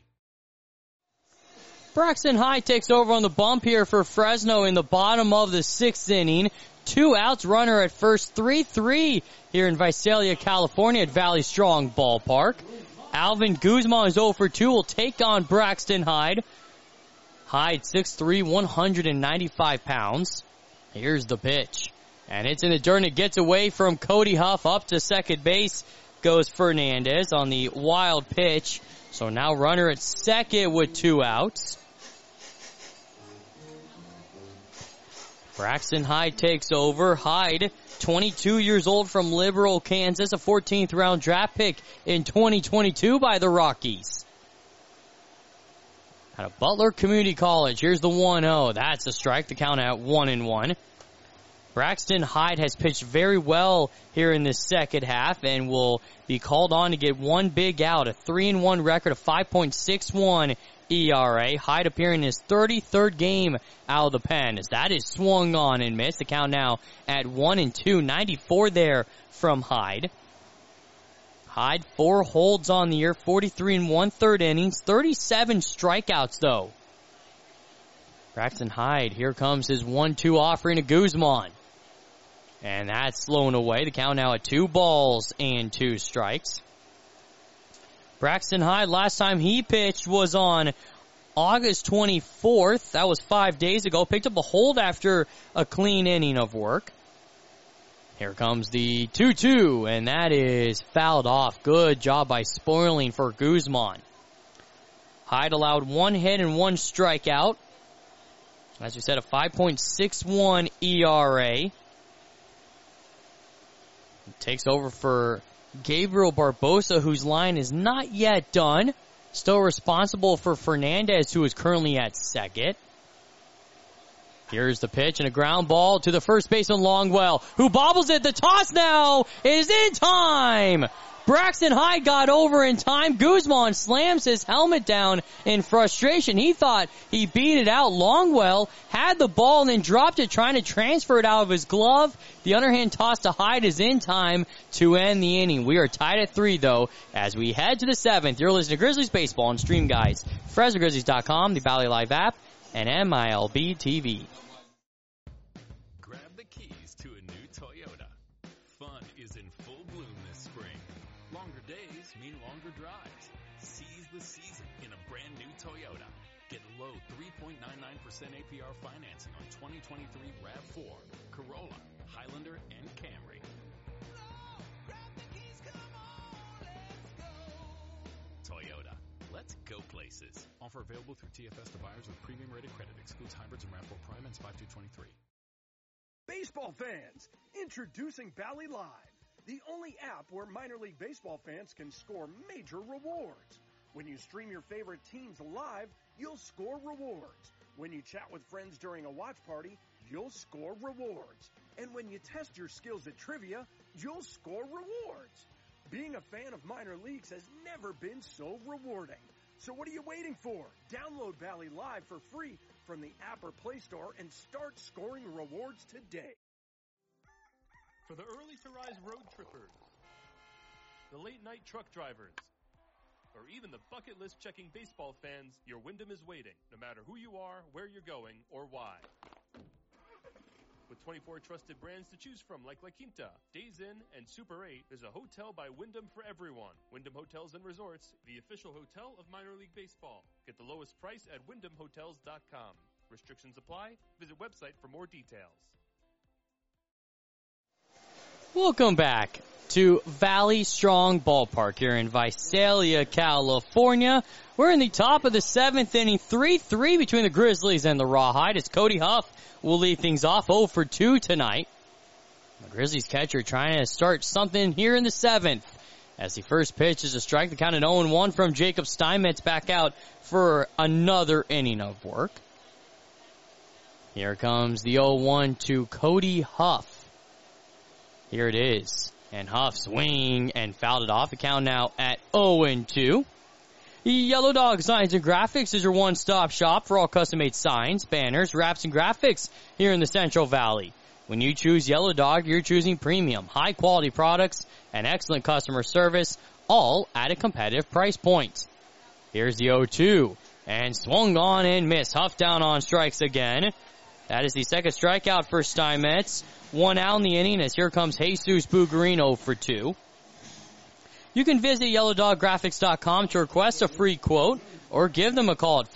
Braxton Hyde takes over on the bump here for Fresno in the bottom of the 6th inning. 2 outs, runner at first, 3-3 here in Visalia, California at Valley Strong Ballpark. Alvin Guzman is 0 for 2, will take on Braxton Hyde. Hyde 6'3", 195 pounds. Here's the pitch. And it's in the dirt and it gets away from Cody Huff. Up to second base goes Fernandez on the wild pitch. So now runner at second with 2 outs. Braxton Hyde takes over. Hyde, 22 years old from Liberal, Kansas, a 14th round draft pick in 2022 by the Rockies. Out of Butler Community College, here's the 1-0. That's a strike, the count at 1-1. Braxton Hyde has pitched very well here in the second half and will be called on to get one big out, a 3-1 record of 5.61 ERA. Hyde appearing in his 33rd game out of the pen as that is swung on and missed. The count now at 1-2, 94 there from Hyde. Hyde 4 holds on the year, 43 1/3 innings, 37 strikeouts though. Braxton Hyde, here comes his 1-2 offering to Guzman. And that's blown away. The count now at 2 balls and 2 strikes. Braxton Hyde, last time he pitched was on August 24th. That was 5 days ago. Picked up a hold after a clean inning of work. Here comes the 2-2, and that is fouled off. Good job by Spoiling for Guzman. Hyde allowed 1 hit and 1 strikeout. As we said, a 5.61 ERA. Takes over for Gabriel Barbosa, whose line is not yet done. Still responsible for Fernandez, who is currently at second. Here's the pitch and a ground ball to the first baseman Longwell, who bobbles it. The toss now is in time. Braxton Hyde got over in time. Guzman slams his helmet down in frustration. He thought he beat it out. Longwell had the ball and then dropped it, trying to transfer it out of his glove. The underhand toss to Hyde is in time to end the inning. We are tied at 3, though, as we head to the 7th. You're listening to Grizzlies Baseball on Stream Guides, FresnoGrizzlies.com, the Valley Live app, and MILB TV. Grab the keys to a new Toyota. Fun is in full bloom this spring. Longer days mean longer drives. Seize the season in a brand new Toyota. Get low 3.99% APR financing on 2023 RAV4, Corolla, Highlander, and Camry. Toyota. Let's go places. Offer available through TFS to buyers with premium rated credit. Excludes hybrids and RAV4 Prime and 5-223. Baseball fans, introducing Bally Live, the only app where minor league baseball fans can score major rewards. When you stream your favorite teams live, you'll score rewards. When you chat with friends during a watch party, you'll score rewards. And when you test your skills at trivia, you'll score rewards. Being a fan of minor leagues has never been so rewarding. So what are you waiting for? Download Bally Live for free from the app or Play Store and start scoring rewards today. For the early-to-rise road trippers, the late-night truck drivers, or even the bucket list checking baseball fans, your Wyndham is waiting, no matter who you are, where you're going, or why. With 24 trusted brands to choose from like La Quinta, Days Inn, and Super 8, there's a hotel by Wyndham for everyone. Wyndham Hotels and Resorts, the official hotel of minor league baseball. Get the lowest price at wyndhamhotels.com. Restrictions apply. Visit website for more details. Welcome back to Valley Strong Ballpark here in Visalia, California. We're in the top of the 7th inning, 3-3 between the Grizzlies and the Rawhide as Cody Huff will lead things off 0 for 2 tonight. The Grizzlies catcher trying to start something here in the 7th. As the first pitch is a strike, the count at 0-1 from Jacob Steinmetz back out for another inning of work. Here comes the 0-1 to Cody Huff. Here it is. And Huff swing and fouled it off. The count now at 0-2. Yellow Dog Signs and Graphics is your one-stop shop for all custom-made signs, banners, wraps, and graphics here in the Central Valley. When you choose Yellow Dog, you're choosing premium, high-quality products and excellent customer service, all at a competitive price point. Here's the 0-2. And swung on and missed. Huff down on strikes again. That is the second strikeout for Steinmetz. 1 out in the inning as here comes Jesus Bugarino 0 for 2. You can visit YellowDogGraphics.com to request a free quote or give them a call at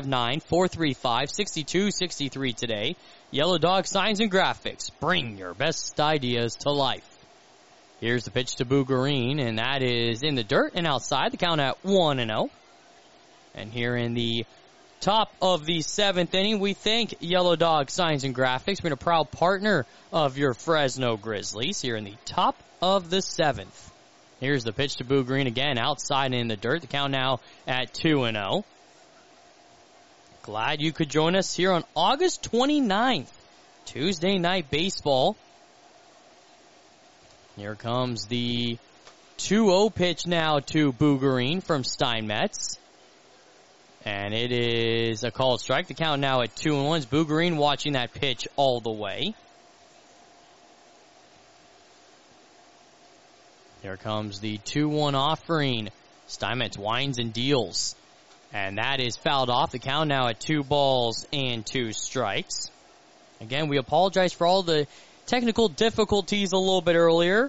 559-435-6263 today. Yellow Dog Signs and Graphics. Bring your best ideas to life. Here's the pitch to Bugarino, and that is in the dirt and outside. The count at 1-0. And here in the top of the 7th inning, we thank Yellow Dog Signs and Graphics, being a proud partner of your Fresno Grizzlies here in the top of the 7th. Here's the pitch to Bugarino again, outside and in the dirt. The count now at 2-0. Glad you could join us here on August 29th, Tuesday Night Baseball. Here comes the 2-0 pitch now to Bugarino from Steinmetz. And it is a called strike. The count now at 2-1. Bugarino watching that pitch all the way. Here comes the 2-1 offering. Steinmetz winds and deals. And that is fouled off. The count now at 2-2 strikes. Again, we apologize for all the technical difficulties a little bit earlier.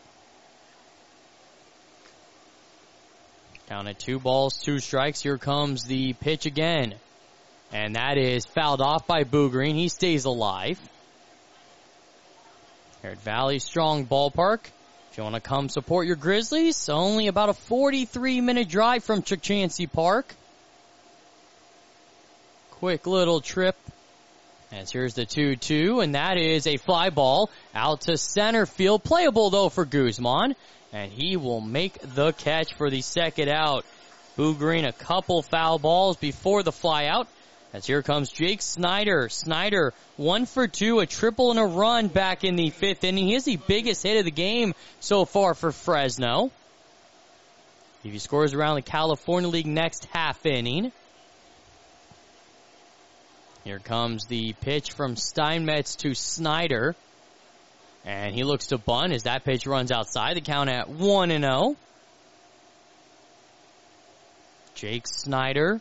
Count at 2-2 strikes. Here comes the pitch again. And that is fouled off by Bugarino. He stays alive. Here at Valley Strong Ballpark. If you want to come support your Grizzlies, only about a 43-minute drive from Chukchansi Park. Quick little trip. As here's the 2-2, and that is a fly ball out to center field. Playable, though, for Guzman. And he will make the catch for the second out. Bugarino, a couple foul balls before the fly out. As here comes Jake Snyder. Snyder, 1 for 2, a triple and a run back in the 5th inning. He is the biggest hit of the game so far for Fresno. If he scores around the California League next half inning. Here comes the pitch from Steinmetz to Snyder. And he looks to bunt as that pitch runs outside. The count at 1-0. Jake Snyder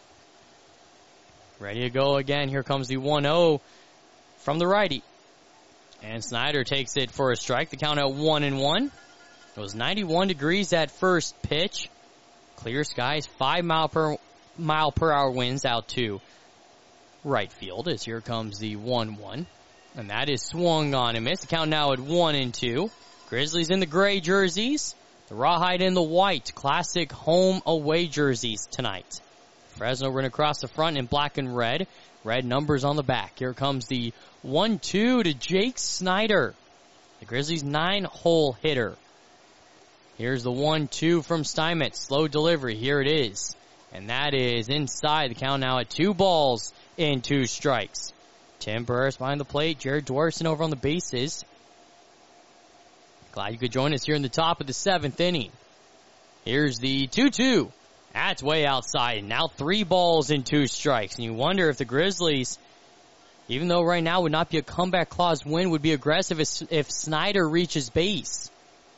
ready to go again. Here comes the 1-0 from the righty. And Snyder takes it for a strike. The count at 1-1. It was 91 degrees at first pitch. Clear skies, 5 mile per hour winds out to right field as here comes the 1-1. And that is swung on and missed. The count now at 1-2. Grizzlies in the gray jerseys. The Rawhide in the white, classic home away jerseys tonight. Fresno running across the front in black and red. Red numbers on the back. Here comes the 1-2 to Jake Snyder, the Grizzlies' 9-hole hitter. Here's the 1-2 from Steinmetz. Slow delivery. Here it is. And that is inside. The count now at 2 balls and 2 strikes. Tim Burris behind the plate. Jared Dworson over on the bases. Glad you could join us here in the top of the 7th inning. Here's the 2-2. That's way outside. Now 3 balls and 2 strikes. And you wonder if the Grizzlies, even though right now would not be a comeback clause win, would be aggressive if Snyder reaches base.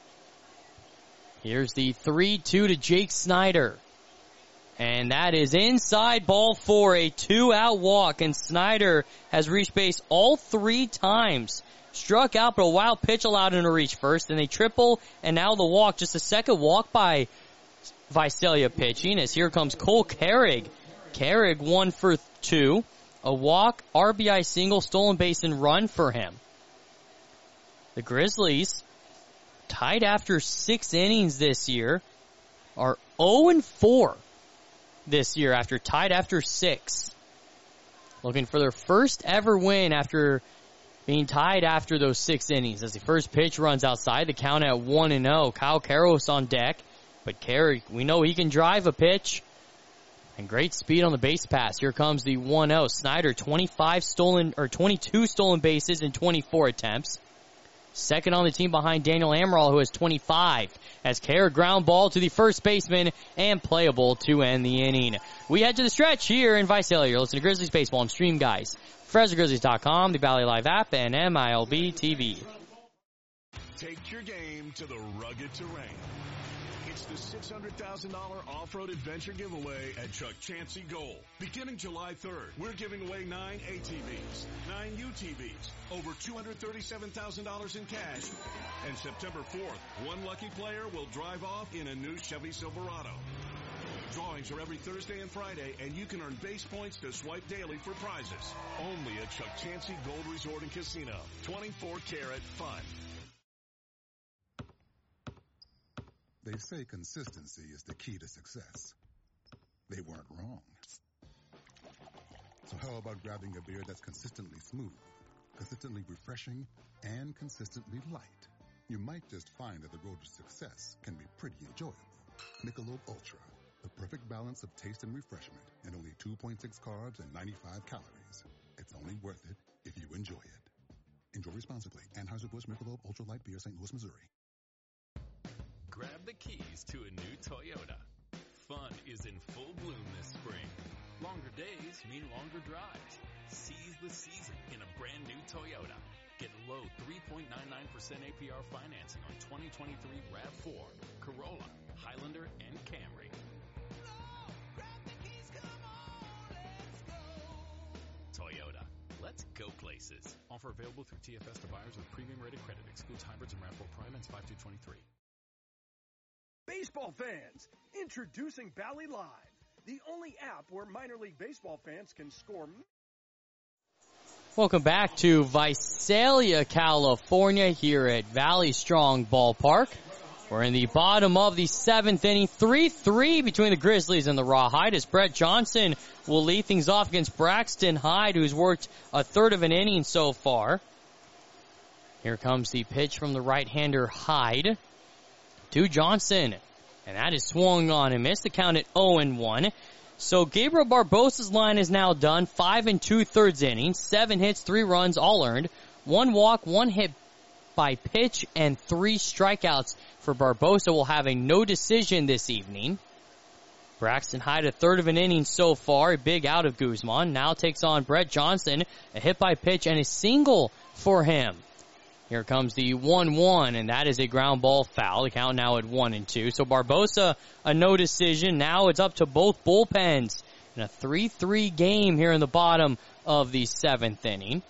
Here's the 3-2 to Jake Snyder. And that is inside, ball 4, a 2-out walk. And Snyder has reached base all 3 times. Struck out, but a wild pitch allowed him to reach first. Then a triple, and now the walk. Just a second walk by Visalia pitching as here comes Cole Carrig. Carrig 1 for 2. A walk, RBI single, stolen base, and run for him. The Grizzlies, tied after 6 innings this year, are 0-4 this year tied after 6. Looking for their first ever win after being tied after those 6 innings. As the first pitch runs outside, the count at 1-0. Kyle Karros on deck. But Carrig, we know he can drive a pitch. And great speed on the base pass. Here comes the 1-0. Snyder, 22 stolen bases in 24 attempts. Second on the team behind Daniel Amaral, who has 25. As Carrig ground ball to the first baseman and playable to end the inning. We head to the stretch here in Visalia. Listen to Grizzlies Baseball on Stream Guys. FresnoGrizzlies.com, the Valley Live app, and MILB TV. Take your game to the rugged terrain. It's the $600,000 off-road adventure giveaway at Chuck Chansey Gold. Beginning July 3rd, we're giving away 9 ATVs, 9 UTVs, over $237,000 in cash. And September 4th, one lucky player will drive off in a new Chevy Silverado. Drawings are every Thursday and Friday, and you can earn base points to swipe daily for prizes. Only at Chuck Chansey Gold Resort and Casino. 24-karat fun. They say consistency is the key to success. They weren't wrong. So how about grabbing a beer that's consistently smooth, consistently refreshing, and consistently light? You might just find that the road to success can be pretty enjoyable. Michelob Ultra, the perfect balance of taste and refreshment, and only 2.6 carbs and 95 calories. It's only worth it if you enjoy it. Enjoy responsibly. Anheuser-Busch Michelob Ultra Light Beer, St. Louis, Missouri. Grab the keys to a new Toyota. Fun is in full bloom this spring. Longer days mean longer drives. Seize the season in a brand new Toyota. Get low 3.99% APR financing on 2023 RAV4, Corolla, Highlander, and Camry. Toyota. Let's go places. Offer available through TFS to buyers with premium rated credit. Excludes hybrids and RAV4 Prime and 5-23. Baseball fans, introducing Bally Live, the only app where minor league baseball fans can score. Welcome back to Visalia, California, here at Valley Strong Ballpark. We're in the bottom of the 7th inning, 3-3 between the Grizzlies and the Rawhide, as Brett Johnson will lead things off against Braxton Hyde, who's worked a third of an inning so far. Here comes the pitch from the right-hander Hyde to Johnson, and that is swung on and missed. The count at 0-1. So Gabriel Barbosa's line is now done. 5 2/3 innings, 7 hits, 3 runs, all earned. 1 walk, 1 hit by pitch, and 3 strikeouts for Barbosa. Will have a no decision this evening. Braxton Hyde, a third of an inning so far. A big out of Guzman. Now takes on Brett Johnson. A hit by pitch and a single for him. Here comes the 1-1, and that is a ground ball foul. The count now at 1-2. So Barbosa, a no decision. Now it's up to both bullpens in a 3-3 game here in the bottom of the 7th inning.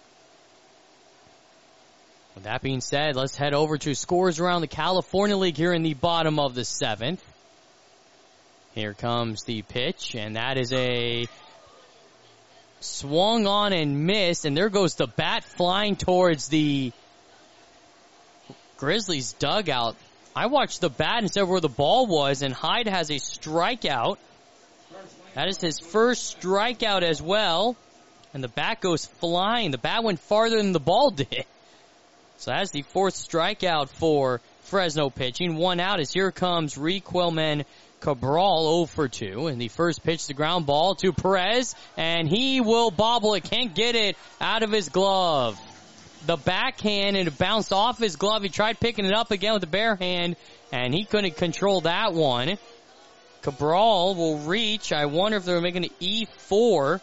With that being said, let's head over to scores around the California League here in the bottom of the 7th. Here comes the pitch, and that is a swung on and missed, and there goes the bat flying towards the Grizzlies dugout. I watched the bat instead of where the ball was, and Hyde has a strikeout. That is his first strikeout as well. And the bat goes flying. The bat went farther than the ball did. So that's the fourth strikeout for Fresno pitching. 1 out as here comes Riquelme Cabral 0 for 2. And the first pitch, the ground ball to Perez. And he will bobble it. Can't get it out of his glove. The backhand, and it bounced off his glove. He tried picking it up again with the bare hand, and he couldn't control that one. Cabral will reach. I wonder if they're making an E4.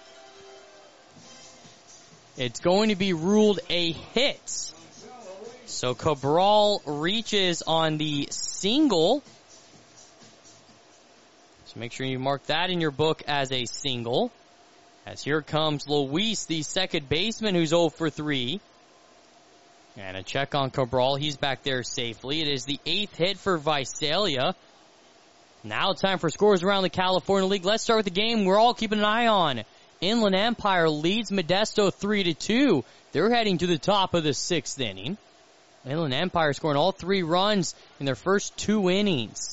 It's going to be ruled a hit. So Cabral reaches on the single. So make sure you mark that in your book as a single. As here comes Luis, the second baseman, who's 0 for 3. And a check on Cabral. He's back there safely. It is the 8th hit for Visalia. Now it's time for scores around the California League. Let's start with the game we're all keeping an eye on. Inland Empire leads Modesto 3-2. They're heading to the top of the 6th inning. Inland Empire scoring all 3 runs in their first 2 innings.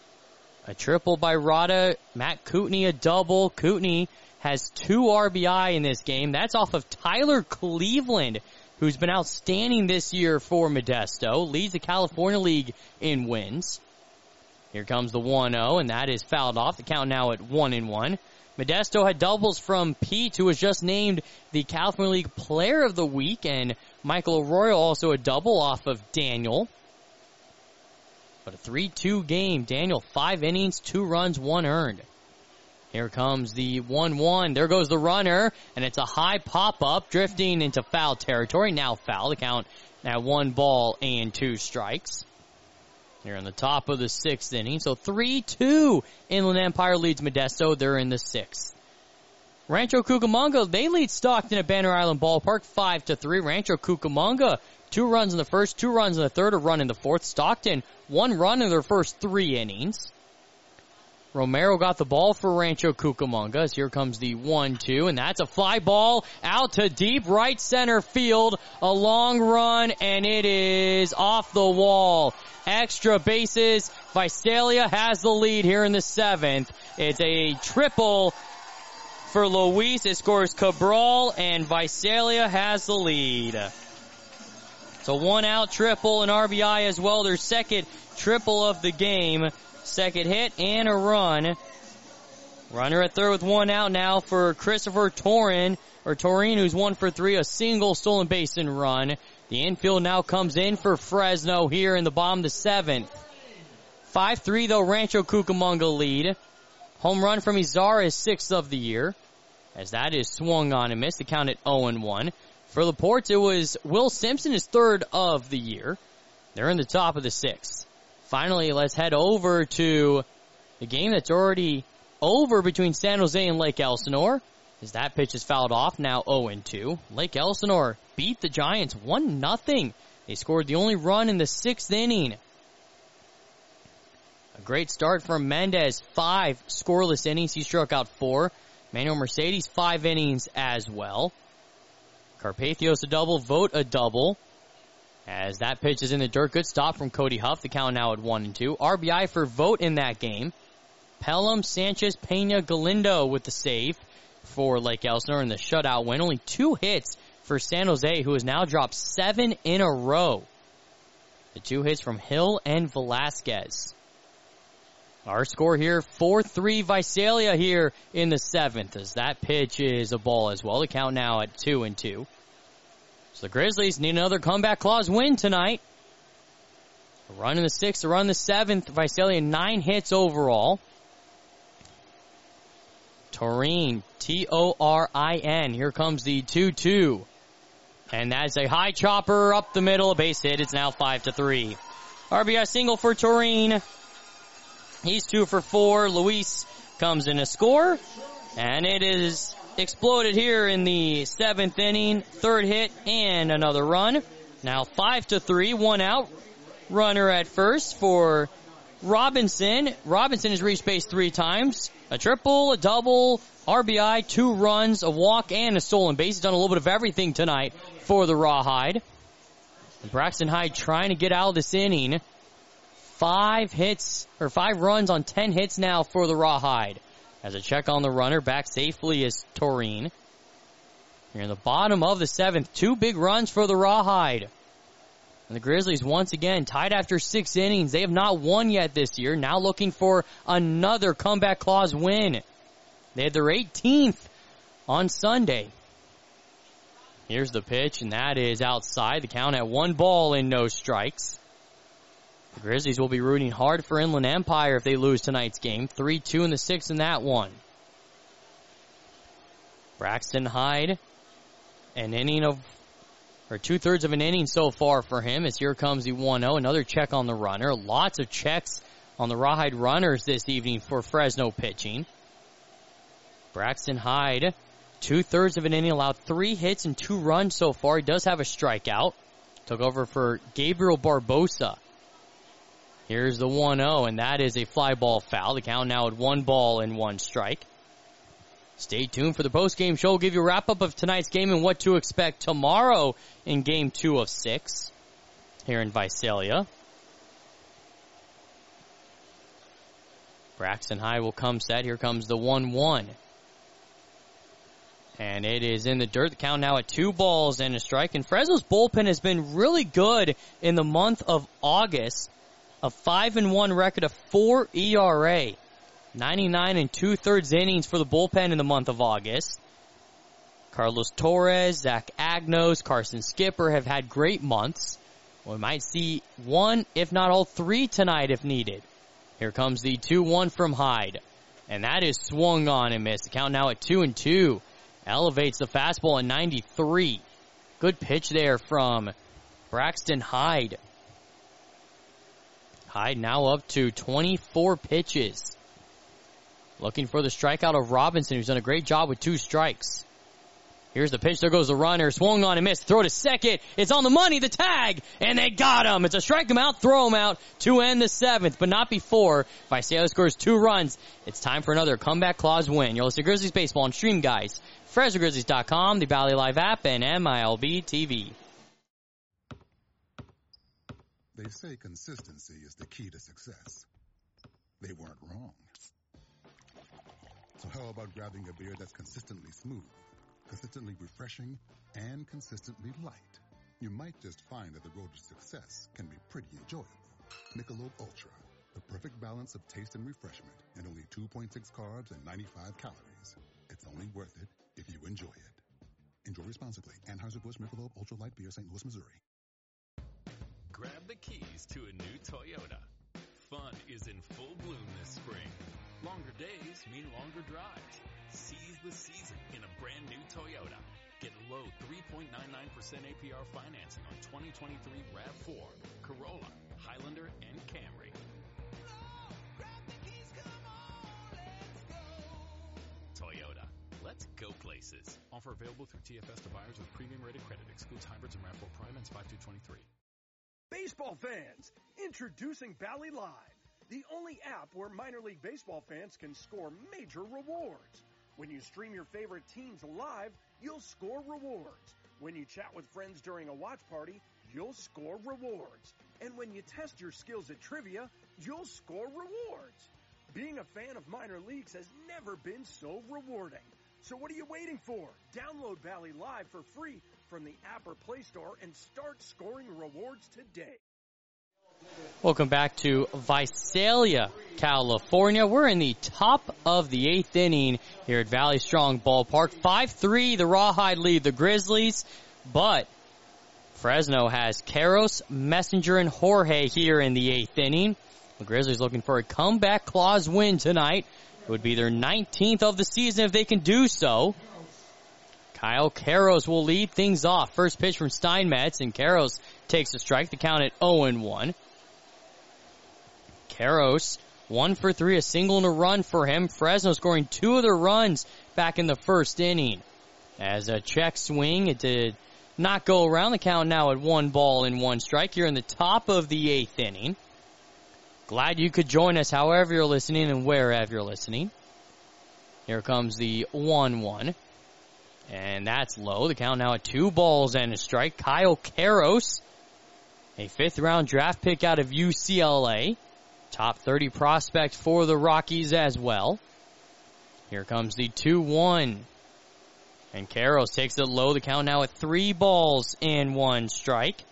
A triple by Rada. Matt Kootenai a double. Kootenai has 2 RBI in this game. That's off of Tyler Cleveland, who's been outstanding this year for Modesto. Leads the California League in wins. Here comes the 1-0, and that is fouled off. The count now at 1-1. Modesto had doubles from Pete, who was just named the California League Player of the Week, and Michael Arroyo also a double off of Daniel. But a 3-2 game. Daniel, 5 innings, 2 runs, 1 earned. Here comes the 1-1. There goes the runner, and it's a high pop-up, drifting into foul territory. Now foul. The count at 1 ball and 2 strikes. They're in the top of the 6th inning. So 3-2. Inland Empire leads Modesto. They're in the 6th. Rancho Cucamonga, they lead Stockton at Banner Island Ballpark 5-3. Rancho Cucamonga, 2 runs in the first, 2 runs in the third, a run in the fourth. Stockton, 1 run in their first 3 innings. Romero got the ball for Rancho Cucamonga as here comes the 1-2, and that's a fly ball out to deep right center field. A long run, and it is off the wall. Extra bases. Visalia has the lead here in the 7th. It's a triple for Luis. It scores Cabral, and Visalia has the lead. It's a 1-out triple and RBI as well. Their second triple of the game. Second hit and a run. Runner at third with 1 out now for Christopher Torin, who's 1 for 3, a single stolen base and run. The infield now comes in for Fresno here in the bottom of the 7th. 5-3 though, Rancho Cucamonga lead. Home run from Izar is 6th of the year, as that is swung on and missed. The count at 0-1. For Laporte, it was Will Simpson, his 3rd of the year. They're in the top of the 6th. Finally, let's head over to the game that's already over between San Jose and Lake Elsinore, as that pitch is fouled off, now 0-2. Lake Elsinore beat the Giants 1-0. They scored the only run in the 6th inning. A great start from Mendez, 5 scoreless innings. He struck out 4. Manuel Mercedes, 5 innings as well. Carpathios a double, Vogt a double. As that pitch is in the dirt. Good stop from Cody Huff. The count now at 1-2. RBI for Vogt in that game. Pelham, Sanchez, Pena, Galindo with the save for Lake Elsinore in the shutout win. Only 2 hits for San Jose, who has now dropped 7 in a row. The 2 hits from Hill and Velasquez. Our score here, 4-3 Visalia here in the 7th, as that pitch is a ball as well. The count now at 2-2. So the Grizzlies need another comeback clause win tonight. A run in the 6th, a run in the 7th. Visalia 9 hits overall. Torin, Torin. Here comes the 2-2. And that's a high chopper up the middle, a base hit. It's now 5-3. RBI single for Torin. He's 2 for 4. Luis comes in a score. And it is exploded here in the 7th inning. 3rd hit and another run. Now 5-3, 1 out. Runner at first for Robinson. Robinson has reached base 3 times. A triple, a double, RBI, 2 runs, a walk, and a stolen base. He's done a little bit of everything tonight for the Rawhide. Braxton Hyde trying to get out of this inning. 5 runs on 10 hits now for the Rawhide. As a check on the runner, back safely is Toreen. Here in the bottom of the 7th, 2 big runs for the Rawhide. And the Grizzlies once again tied after 6 innings. They have not won yet this year. Now looking for another comeback clause win. They had their 18th on Sunday. Here's the pitch, and that is outside. The count at 1 ball and no strikes. The Grizzlies will be rooting hard for Inland Empire if they lose tonight's game. 3-2 in the 6th in that one. Braxton Hyde, an inning of, or 2/3 of an inning so far for him, as here comes the 1-0. Another check on the runner. Lots of checks on the Rawhide runners this evening for Fresno pitching. Braxton Hyde, 2/3 of an inning, allowed 3 hits and 2 runs so far. He does have a strikeout. Took over for Gabriel Barbosa. Here's the 1-0, and that is a fly ball foul. The count now at 1 ball and 1 strike. Stay tuned for the post-game show. We'll give you a wrap-up of tonight's game and what to expect tomorrow in Game 2 of 6 here in Visalia. Braxton High will come set. Here comes the 1-1. And it is in the dirt. The count now at 2 balls and a strike. And Fresno's bullpen has been really good in the month of August. A 5-1 record, of 4 ERA. 99 2/3 innings for the bullpen in the month of August. Carlos Torres, Zach Agnos, Carson Skipper have had great months. We might see 1, if not all 3 tonight if needed. Here comes the 2-1 from Hyde. And that is swung on and missed. The count now at 2-2. Elevates the fastball at 93. Good pitch there from Braxton Hyde. Hyde now up to 24 pitches. Looking for the strikeout of Robinson, who's done a great job with 2 strikes. Here's the pitch. There goes the runner. Swung on and missed. Throw to second. It's on the money. The tag. And they got him. It's a strike him out, throw him out to end the 7th, but not before. Visalia scores 2 runs. It's time for another comeback clause win. You'll listen to Grizzlies Baseball on Stream Guys, FresnoGrizzlies.com, the Valley Live app, and MILB TV. They say consistency is the key to success. They weren't wrong. So how about grabbing a beer that's consistently smooth, consistently refreshing, and consistently light? You might just find that the road to success can be pretty enjoyable. Michelob Ultra, the perfect balance of taste and refreshment, and only 2.6 carbs and 95 calories. It's only worth it if you enjoy it. Enjoy responsibly. Anheuser-Busch Michelob Ultra Light Beer, St. Louis, Missouri. Grab the keys to a new Toyota. Fun is in full bloom this spring. Longer days mean longer drives. Seize the season in a brand new Toyota. Get low 3.99% APR financing on 2023 RAV4, Corolla, Highlander, and Camry. Toyota. Let's go places. Offer available through TFS to buyers with premium rated credit. Excludes hybrids and RAV4 Prime and 5-23. Baseball fans, introducing Bally Live, the only app where minor league baseball fans can score major rewards. When you stream your favorite teams live, you'll score rewards. When you chat with friends during a watch party, you'll score rewards. And when you test your skills at trivia, you'll score rewards. Being a fan of minor leagues has never been so rewarding. So what are you waiting for? Download Bally Live for free from the app or Play Store and start scoring rewards today. Welcome back to Visalia, California. We're in the top of the 8th inning here at Valley Strong Ballpark. 5-3, the Rawhide lead the Grizzlies, but Fresno has Karros, Messenger, and Jorge here in the 8th inning. The Grizzlies looking for a comeback clause win tonight. It would be their 19th of the season if they can do so. Kyle Karros will lead things off. First pitch from Steinmetz, and Karros takes a strike. The count at 0-1. Karros, 1 for 3, a single and a run for him. Fresno scoring 2 of their runs back in the first inning. As a check swing, it did not go around. The count now at 1 ball and 1 strike. You're in the top of the 8th inning. Glad you could join us however you're listening and wherever you're listening. Here comes the 1-1. And that's low. The count now at 2 balls and a strike. Kyle Karros, a 5th-round draft pick out of UCLA. Top 30 prospect for the Rockies as well. Here comes the 2-1. And Karros takes it low. The count now at 3 balls and 1 strike.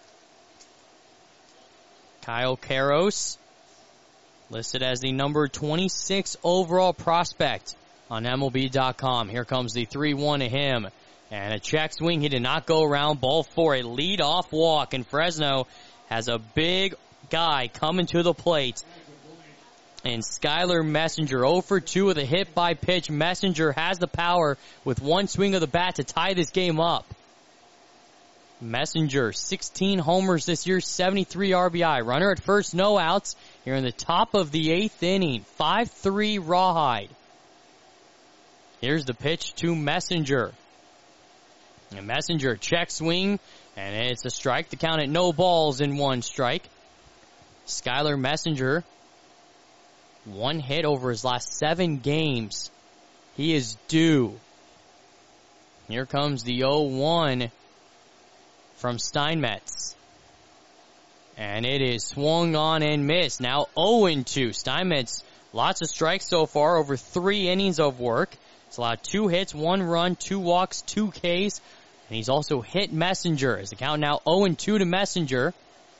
Kyle Karros, listed as the number 26 overall prospect on MLB.com. Here comes the 3-1 to him. And a check swing. He did not go around. Ball 4, a lead-off walk. And Fresno has a big guy coming to the plate. And Skylar Messenger, 0 for 2 with a hit by pitch. Messenger has the power with one swing of the bat to tie this game up. Messenger, 16 homers this year, 73 RBI. Runner at first, no outs. Here in the top of the 8th inning, 5-3 Rawhide. Here's the pitch to Messenger. And Messenger, check swing, and it's a strike. The count at no balls and 1 strike. Skylar Messenger, 1 hit over his last 7 games. He is due. Here comes the 0-1 from Steinmetz. And it is swung on and missed. Now 0-2. Steinmetz, lots of strikes so far, over 3 innings of work. It's allowed 2 hits, 1 run, 2 walks, 2 Ks. And he's also hit Messenger. As the count now 0-2 to Messenger.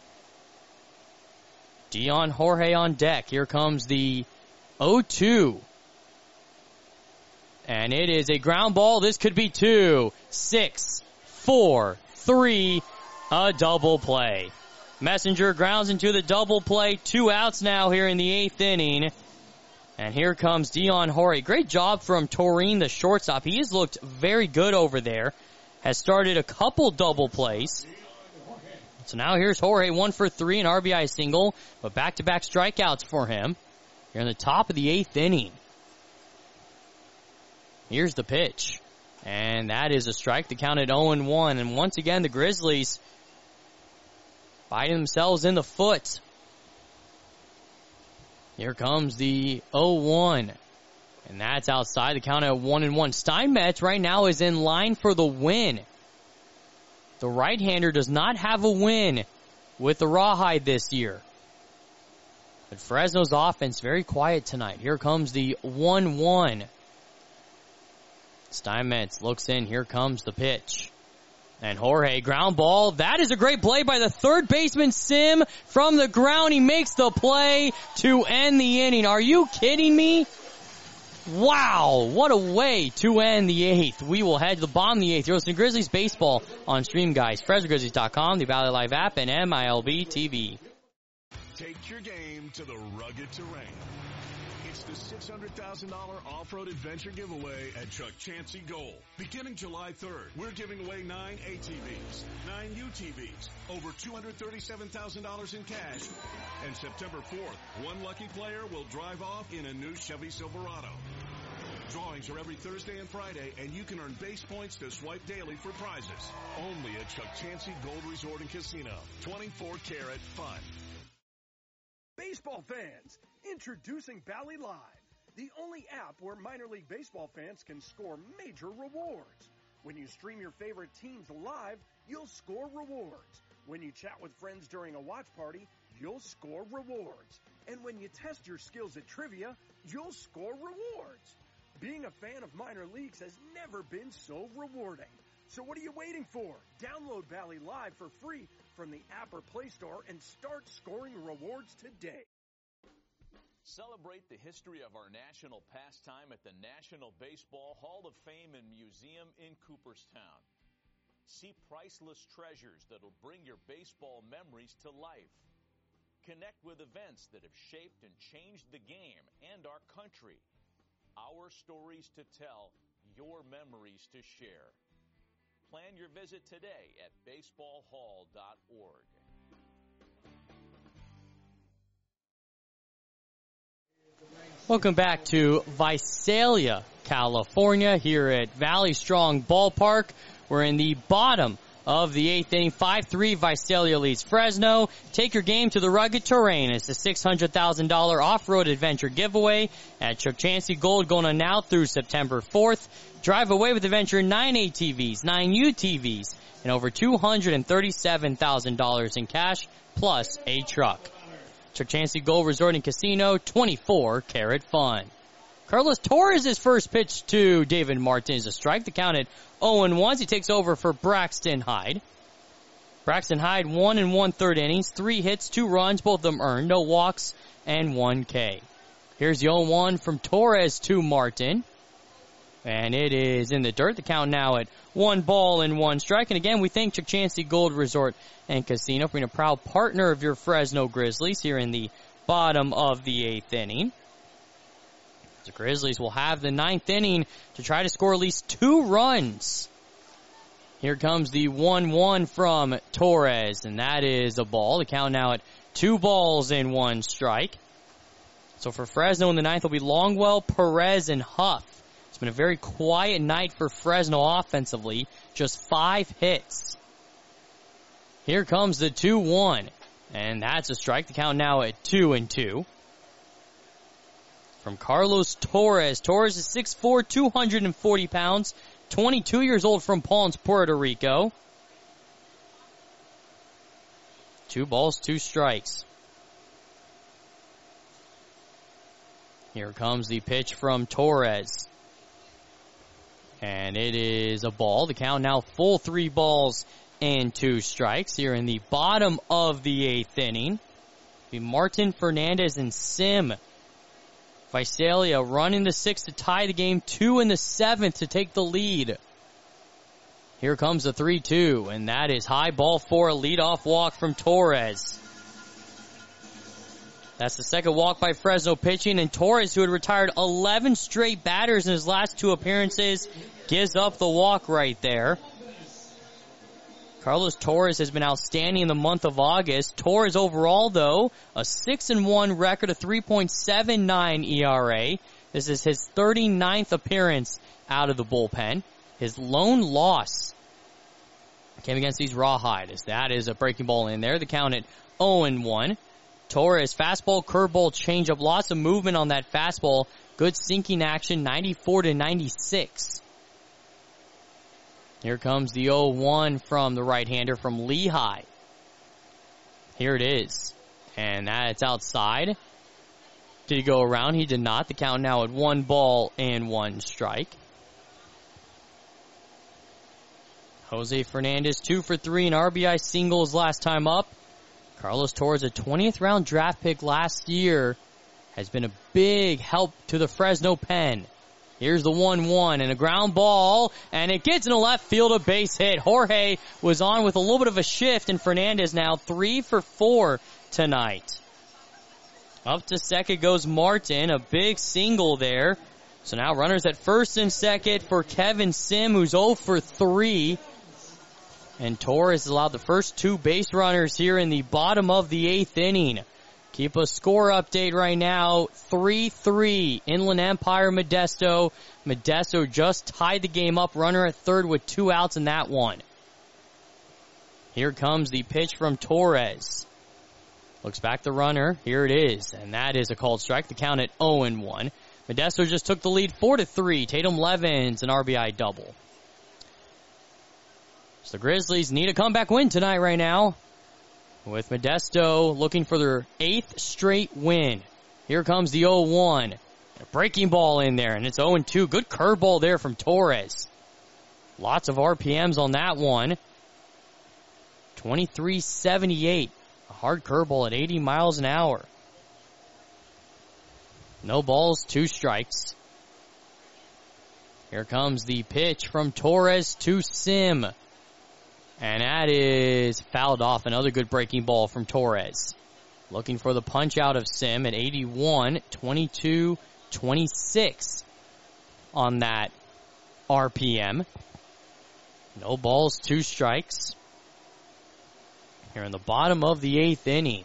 Dion Jorge on deck. Here comes the 0-2. And it is a ground ball. This could be 2, 6, 4, 3. A double play. Messenger grounds into the double play. 2 outs now here in the 8th inning. And here comes Dion Jorge. Great job from Toreen, the shortstop. He has looked very good over there. Has started a couple double plays. So now here's Jorge, 1 for 3, an RBI single, but back-to-back strikeouts for him. Here in the top of the 8th inning. Here's the pitch. And that is a strike. The count at 0-1. And once again, the Grizzlies biting themselves in the foot. Here comes the 0-1. And that's outside. The count at 1-1. Steinmetz right now is in line for the win. The right-hander does not have a win with the Rawhide this year. But Fresno's offense very quiet tonight. Here comes the 1-1. Steinmetz looks in. Here comes the pitch. And Jorge, ground ball. That is a great play by the third baseman, Sim. From the ground, he makes the play to end the inning. Are you kidding me? Wow, what a way to end the 8th. We will head to the bottom of the 8th. You're listening to Grizzlies Baseball on Stream Guys, FresnoGrizzlies.com, the Valley Live app, and MILB TV. Take your game to the rugged terrain. It's the $600,000 off-road adventure giveaway at Chuck Chansey Gold. Beginning July 3rd, we're giving away 9 ATVs, 9 UTVs, over $237,000 in cash. And September 4th, one lucky player will drive off in a new Chevy Silverado. Drawings are every Thursday and Friday, and you can earn base points to swipe daily for prizes. Only at Chuck Chansey Gold Resort and Casino. 24-karat fun. Baseball fans, introducing Bally Live, the only app where minor league baseball fans can score major rewards. When you stream your favorite teams live, you'll score rewards. When you chat with friends during a watch party, you'll score rewards. And when you test your skills at trivia, you'll score rewards. Being a fan of minor leagues has never been so rewarding. So what are you waiting for? Download Bally Live for free from the app or Play Store and start scoring rewards today. Celebrate the history of our national pastime at the National Baseball Hall of Fame and Museum in Cooperstown. See priceless treasures that'll bring your baseball memories to life. Connect with events that have shaped and changed the game and our country. Our stories to tell, your memories to share. Plan your visit today at baseballhall.org. Welcome back to Visalia, California, here at Valley Strong Ballpark. We're in the bottom of the 8th inning. 5-3, Visalia leads Fresno. Take your game to the rugged terrain. It's the $600,000 off-road adventure giveaway at Chuck Chansey Gold, going on now through September 4th. Drive away with adventure 9 ATVs, 9 UTVs, and over $237,000 in cash, plus a truck. Chansey Gold Resort and Casino, 24 Karat Fun. Carlos Torres' first pitch to David Martin is a strike. The count at 0-1. He takes over for Braxton Hyde. Braxton Hyde, 1 1/3 innings, 3 hits, 2 runs, both of them earned, no walks, and 1 K. Here's the 0-1 from Torres to Martin. And it is in the dirt. The count now at 1-1 strike. And again, we thank Chansey Gold Resort and Casino for being a proud partner of your Fresno Grizzlies here in the bottom of the 8th inning. The Grizzlies will have the 9th inning to try to score at least 2 runs. Here comes the 1-1 from Torres, and that is a ball. The count now at 2-1 strike. So for Fresno in the 9th will be Longwell, Perez, and Huff. It's been a very quiet night for Fresno offensively. Just 5 hits. Here comes the 2-1. And that's a strike. The count now at 2-2. From Carlos Torres. Torres is 6'4", 240 pounds. 22 years old from Palms, Puerto Rico. 2 balls, 2 strikes. Here comes the pitch from Torres. And it is a ball. The count now full 3 balls and 2 strikes here in the bottom of the 8th inning. Be Martin, Fernandez, and Sim. Visalia run in the 6th to tie the game, 2 in the 7th to take the lead. Here comes the 3-2, and that is high ball for a leadoff walk from Torres. That's the second walk by Fresno pitching, and Torres, who had retired 11 straight batters in his last 2 appearances, gives up the walk right there. Carlos Torres has been outstanding in the month of August. Torres overall, though, a 6-1 record, a 3.79 ERA. This is his 39th appearance out of the bullpen. His lone loss came against these Rawhide. That is a breaking ball in there. The count at 0-1. Torres, fastball, curveball, changeup. Lots of movement on that fastball. Good sinking action, 94-96. Here comes the 0-1 from the right-hander from Lehigh. Here it is. And that's outside. Did he go around? He did not. The count now at 1-1 strike. Jose Fernandez, 2 for 3 in RBI singles last time up. Carlos Torres, a 20th round draft pick last year, has been a big help to the Fresno pen. Here's the 1-1 and a ground ball, and it gets in the left field, a base hit. Jorge was on with a little bit of a shift, and Fernandez now 3 for 4 tonight. Up to second goes Martin, a big single there. So now runners at first and second for Kevin Sim, who's 0 for 3. And Torres allowed the first 2 base runners here in the bottom of the 8th inning. Keep a score update right now. 3-3. Inland Empire, Modesto. Modesto just tied the game up. Runner at third with 2 outs in that one. Here comes the pitch from Torres. Looks back the runner. Here it is. And that is a called strike. The count at 0-1. Modesto just took the lead 4-3. Tatum Levens, an RBI double. So the Grizzlies need a comeback win tonight right now, with Modesto looking for their 8th straight win. Here comes the 0-1. A breaking ball in there, and it's 0-2. Good curveball there from Torres. Lots of RPMs on that one. 23.78. A hard curveball at 80 miles an hour. No balls, 2 strikes. Here comes the pitch from Torres to Sim. And that is fouled off. Another good breaking ball from Torres. Looking for the punch out of Sim at 81, 22, 26 on that RPM. No balls, 2 strikes. Here in the bottom of the 8th inning.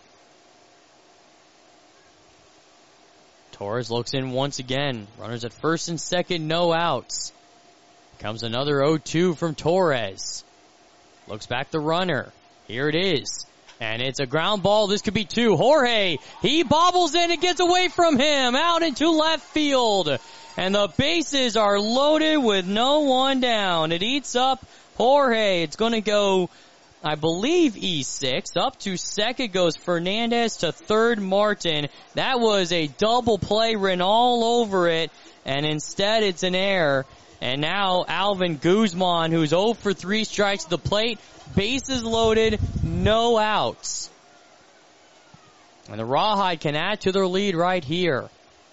Torres looks in once again. Runners at first and second, no outs. Comes another 0-2 from Torres. Looks back the runner. Here it is. And it's a ground ball. This could be 2. Jorge, he bobbles in. It gets away from him. Out into left field. And the bases are loaded with no one down. It eats up Jorge. It's going to go I believe, E6. Up to second goes Fernandez, to third Martin. That was a double play written all over it, and instead it's an error. And now Alvin Guzman, who's 0 for 3 strikes at the plate, bases loaded, no outs. And the Rawhide can add to their lead right here.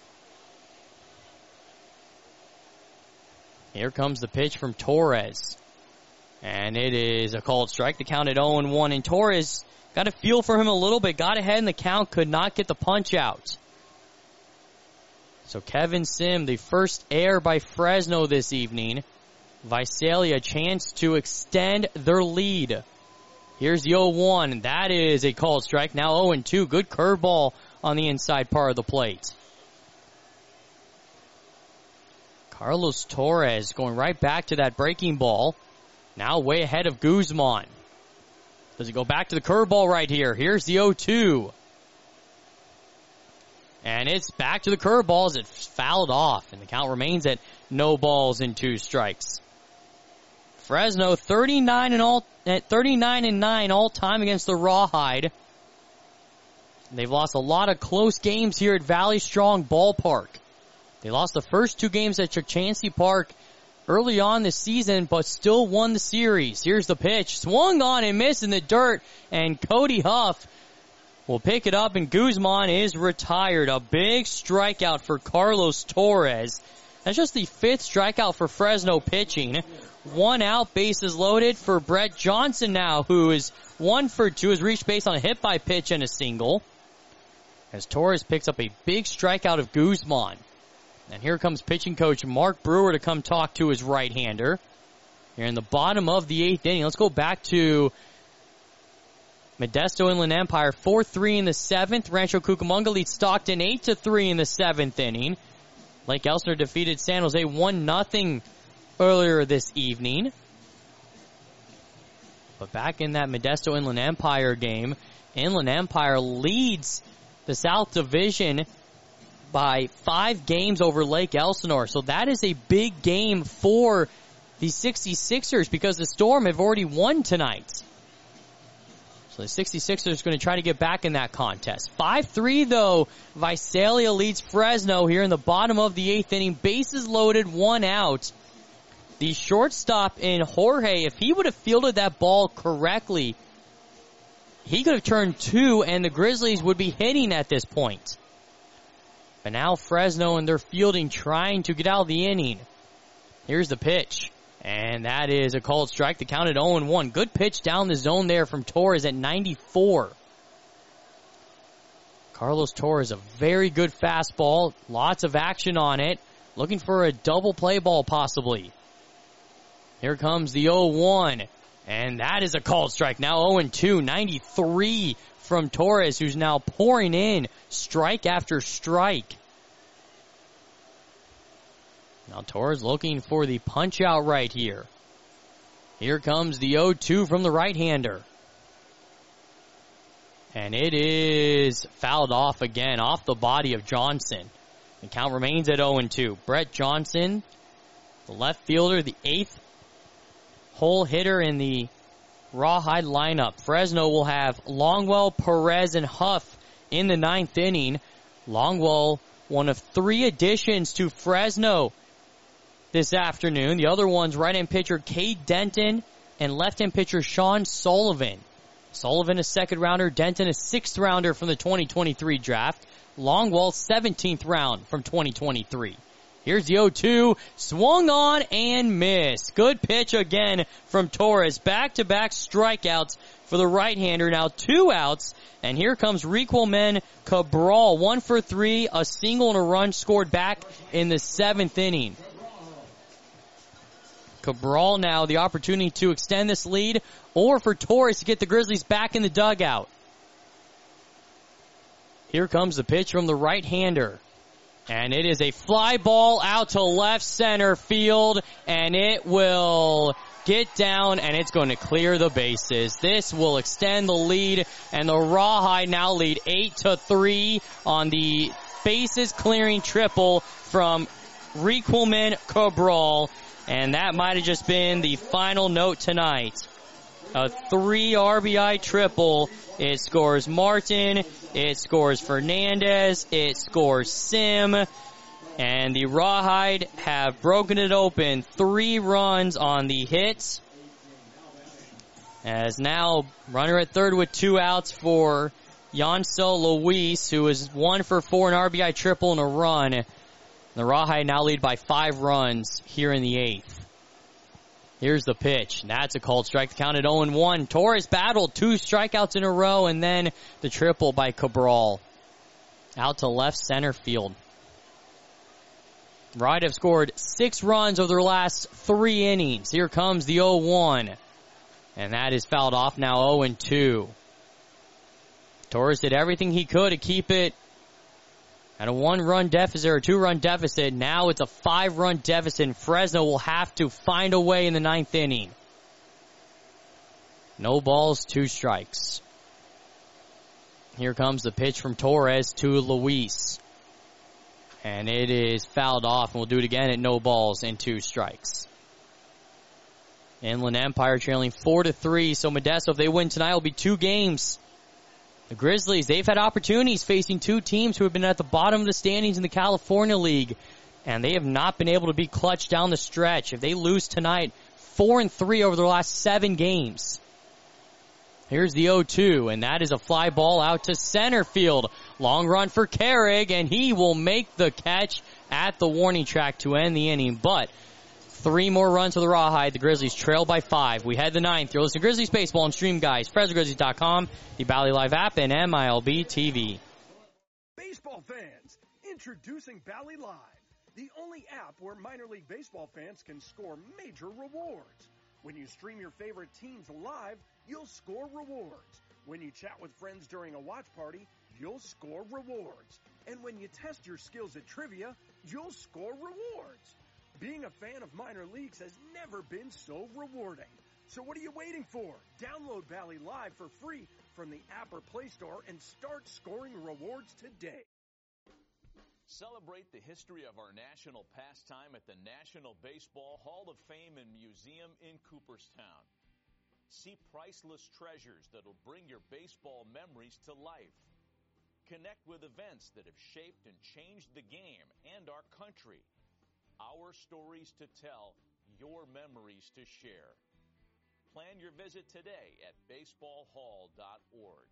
Here comes the pitch from Torres. And it is a called strike. The count at 0-1. And Torres got a feel for him a little bit. Got ahead in the count. Could not get the punch out. So Kevin Sim, the first error by Fresno this evening. Visalia, a chance to extend their lead. Here's the 0-1. And that is a called strike. Now 0-2. Good curveball on the inside part of the plate. Carlos Torres going right back to that breaking ball. Now way ahead of Guzman. Does he go back to the curveball right here? Here's the 0-2. And it's back to the curveball as it fouled off. And the count remains at no balls and 2 strikes. Fresno 39-9 all time against the Rawhide. They've lost a lot of close games here at Valley Strong Ballpark. They lost the first 2 games at Chukchansi Park early on this season, but still won the series. Here's the pitch. Swung on and missed in the dirt, and Cody Huff will pick it up, and Guzman is retired. A big strikeout for Carlos Torres. That's just the 5th strikeout for Fresno pitching. 1 out, bases loaded for Brett Johnson now, who is 1 for 2, has reached base on a hit by pitch and a single. As Torres picks up a big strikeout of Guzman. And here comes pitching coach Mark Brewer to come talk to his right-hander. Here in the bottom of the 8th inning. Let's go back to Modesto Inland Empire. 4-3 in the 7th. Rancho Cucamonga leads Stockton 8-3 in the 7th inning. Lake Elsinore defeated San Jose 1-0 earlier this evening. But back in that Modesto Inland Empire game, Inland Empire leads the South Division by 5 games over Lake Elsinore. So that is a big game for the 66ers because the Storm have already won tonight. So the 66ers are going to try to get back in that contest. 5-3 though. Visalia leads Fresno here in the bottom of the 8th inning. Bases loaded, 1 out. The shortstop in Jorge, if he would have fielded that ball correctly, he could have turned 2 and the Grizzlies would be hitting at this point. But now Fresno and their fielding trying to get out of the inning. Here's the pitch. And that is a called strike. The count at 0-1. Good pitch down the zone there from Torres at 94. Carlos Torres, a very good fastball. Lots of action on it. Looking for a double play ball possibly. Here comes the 0-1. And that is a called strike. Now 0-2. 93 from Torres, who's now pouring in strike after strike. Now Torres looking for the punch out right here. Here comes the 0-2 from the right-hander. And it is fouled off again, off the body of Johnson. The count remains at 0-2. Brett Johnson, the left fielder, the 8th hole hitter in the Rawhide lineup. Fresno will have Longwell, Perez, and Huff in the 9th inning. Longwell, one of 3 additions to Fresno this afternoon. The other one's right-hand pitcher Cade Denton and left-hand pitcher Sean Sullivan. Sullivan a 2nd rounder, Denton a 6th rounder from the 2023 draft. Longwell 17th round from 2023. Here's the 0-2, swung on and missed. Good pitch again from Torres. Back-to-back strikeouts for the right-hander. Now 2 outs, and here comes Riquelme Cabral. 1 for 3, a single and a run scored back in the 7th inning. Cabral now the opportunity to extend this lead or for Torres to get the Grizzlies back in the dugout. Here comes the pitch from the right-hander. And it is a fly ball out to left center field, and it will get down, and it's going to clear the bases. This will extend the lead, and the Rawhide now lead 8-3 on the bases clearing triple from Riquelme Cabral, and that might have just been the final note tonight. a 3 RBI triple. It scores Martin, it scores Fernandez, it scores Sim, and the Rawhide have broken it open. 3 runs on the hits. As now runner at third with 2 outs for Yansel Luis, who is 1 for 4, an RBI triple and a run. The Rawhide now lead by 5 runs here in the 8th. Here's the pitch. That's a called strike. The count at 0-1. Torres battled 2 strikeouts in a row, and then the triple by Cabral. Out to left center field. Rawhide have scored 6 runs over their last 3 innings. Here comes the 0-1. And that is fouled off now 0-2. Torres did everything he could to keep it at a 1-run deficit or a 2-run deficit. Now it's a 5-run deficit, and Fresno will have to find a way in the 9th inning. No balls, 2 strikes. Here comes the pitch from Torres to Luis. And it is fouled off, and we'll do it again at no balls and 2 strikes. Inland Empire trailing 4-3, so Modesto, if they win tonight, will be 2 games. The Grizzlies, they've had opportunities facing 2 teams who have been at the bottom of the standings in the California League, and they have not been able to be clutch down the stretch. If they lose tonight, 4-3 over their last 7 games. Here's the 0-2, and that is a fly ball out to center field. Long run for Carrig, and he will make the catch at the warning track to end the inning, but 3 more runs for the Rawhide. The Grizzlies trail by 5. We head the 9th. You're listening to Grizzlies Baseball and Stream Guys, FresnoGrizzlies.com, the Bally Live app, and MILB TV. Baseball fans, introducing Bally Live, the only app where minor league baseball fans can score major rewards. When you stream your favorite teams live, you'll score rewards. When you chat with friends during a watch party, you'll score rewards. And when you test your skills at trivia, you'll score rewards. Being a fan of minor leagues has never been so rewarding. So what are you waiting for? Download Bally Live for free from the app or Play Store and start scoring rewards today. Celebrate the history of our national pastime at the National Baseball Hall of Fame and Museum in Cooperstown. See priceless treasures that'll bring your baseball memories to life. Connect with events that have shaped and changed the game and our country. Our stories to tell, your memories to share. Plan your visit today at baseballhall.org.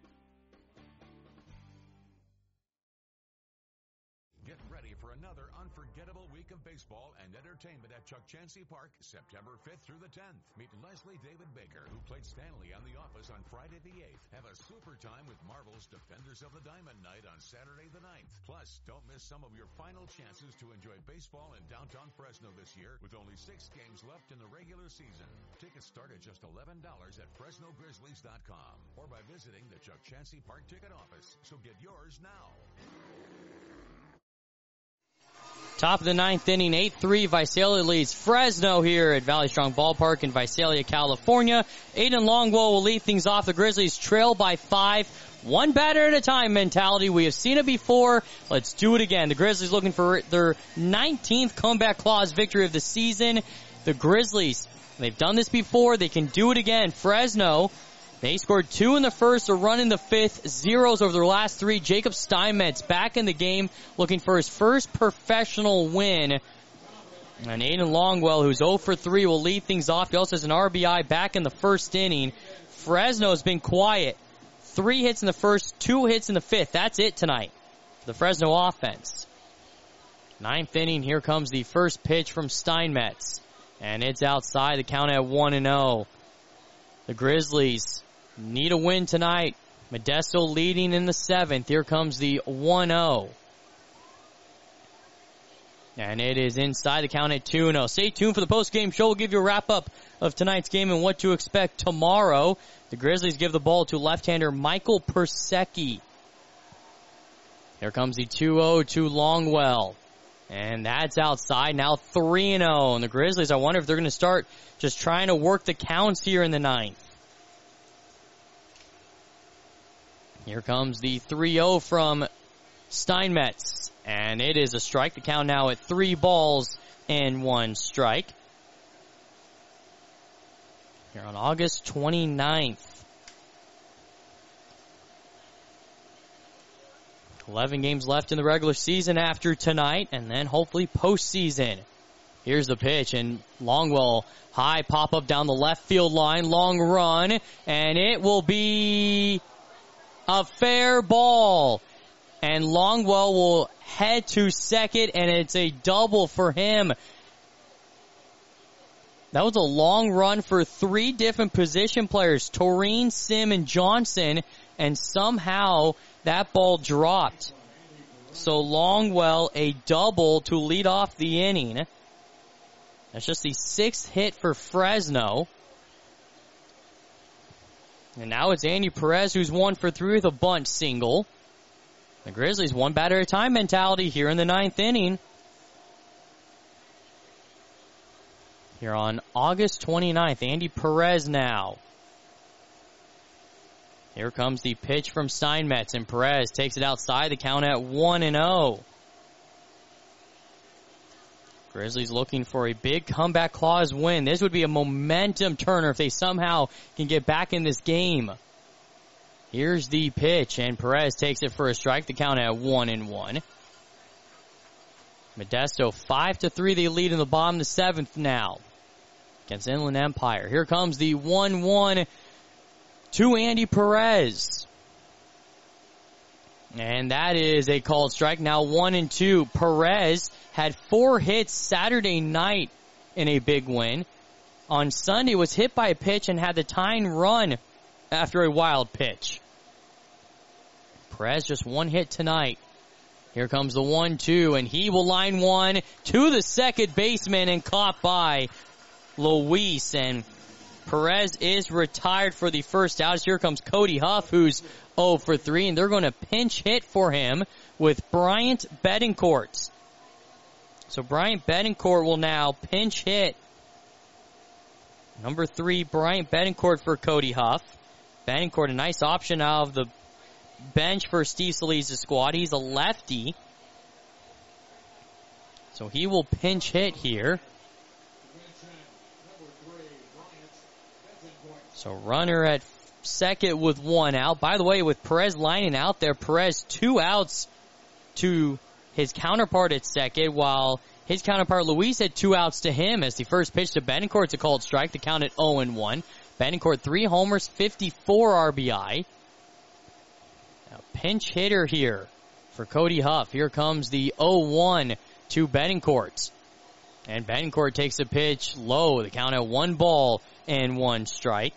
Get ready for another unforgettable week of baseball and entertainment at Chuck Chansey Park, September 5th through the 10th. Meet Leslie David Baker, who played Stanley on The Office on Friday the 8th. Have a super time with Marvel's Defenders of the Diamond Night on Saturday the 9th. Plus, don't miss some of your final chances to enjoy baseball in downtown Fresno this year with only 6 games left in the regular season. Tickets start at just $11 at FresnoGrizzlies.com or by visiting the Chuck Chansey Park ticket office. So get yours now. Top of the 9th inning, 8-3, Visalia leads Fresno here at Valley Strong Ballpark in Visalia, California. Aiden Longwell will lead things off. The Grizzlies trail by 5. 1 batter at a time mentality. We have seen it before. Let's do it again. The Grizzlies looking for their 19th comeback clause victory of the season. The Grizzlies, they've done this before. They can do it again. Fresno, they scored 2 in the first, a run in the 5th, zeros over their last 3. Jacob Steinmetz back in the game, looking for his first professional win. And Aiden Longwell, who's 0 for 3, will lead things off. He also has an RBI back in the first inning. Fresno has been quiet. 3 hits in the first, 2 hits in the 5th. That's it tonight for the Fresno offense. 9th inning, here comes the first pitch from Steinmetz. And it's outside, the count at 1-0. The Grizzlies need a win tonight. Modesto leading in the 7th. Here comes the 1-0. And it is inside, the count at 2-0. Stay tuned for the post-game show. We'll give you a wrap-up of tonight's game and what to expect tomorrow. The Grizzlies give the ball to left-hander Michael Persecki. Here comes the 2-0 to Longwell. And that's outside, now 3-0. And the Grizzlies, I wonder if they're going to start just trying to work the counts here in the 9th. Here comes the 3-0 from Steinmetz. And it is a strike. The count now at 3 balls and 1 strike. here on August 29th. 11 games left in the regular season after tonight, and then hopefully postseason. Here's the pitch, and Longwell, high pop-up down the left field line, long run, and it will be a fair ball. And Longwell will head to second, and it's a double for him. That was a long run for three different position players, Toreen, Sim, and Johnson, and somehow that ball dropped. So Longwell, a double to lead off the inning. That's just the sixth hit for Fresno. And now it's Andy Perez who's 1 for 3 with a bunt single. The Grizzlies one batter at a time mentality here in the 9th inning. Here on August 29th, Andy Perez now. Here comes the pitch from Steinmetz, and Perez takes it outside, the count at 1-0. Grizzlies looking for a big comeback clause win. This would be a momentum turner if they somehow can get back in this game. Here's the pitch, and Perez takes it for a strike, the count at 1-1. Modesto 5-3, they lead in the bottom of the 7th now against Inland Empire. Here comes the 1-1 to Andy Perez. And that is a called strike. Now 1-2. Perez had 4 hits Saturday night in a big win. On Sunday was hit by a pitch and had the tying run after a wild pitch. Perez just 1 hit tonight. Here comes the 1-2, and he will line one to the second baseman and caught by Luis. And Perez is retired for the first out. Here comes Cody Huff, who's 0 for 3, and they're going to pinch hit for him with Bryant Betancourt. So Bryant Betancourt will now pinch hit. Number 3, Bryant Betancourt for Cody Huff. Betancourt, a nice option out of the bench for Steve Solis' squad. He's a lefty. So he will pinch hit here. So runner at second with 1 out. By the way, with Perez lining out there, Perez 2 outs to his counterpart at second, while his counterpart Luis had 2 outs to him as the first pitch to Betancourt's a called strike, the count at 0-1. Betancourt 3 homers, 54 RBI. Now pinch hitter here for Cody Huff. Here comes the 0-1 to Betancourt. And Betancourt takes a pitch low, the count at 1-1 strike.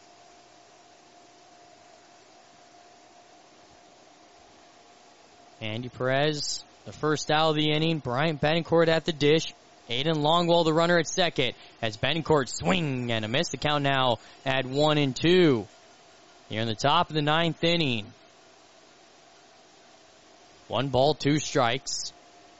Andy Perez, the first out of the inning. Bryant Betancourt at the dish. Aiden Longwell, the runner at second. As Betancourt swing and a miss, the count now at 1-2. Here in the top of the 9th inning. 1 ball, 2 strikes.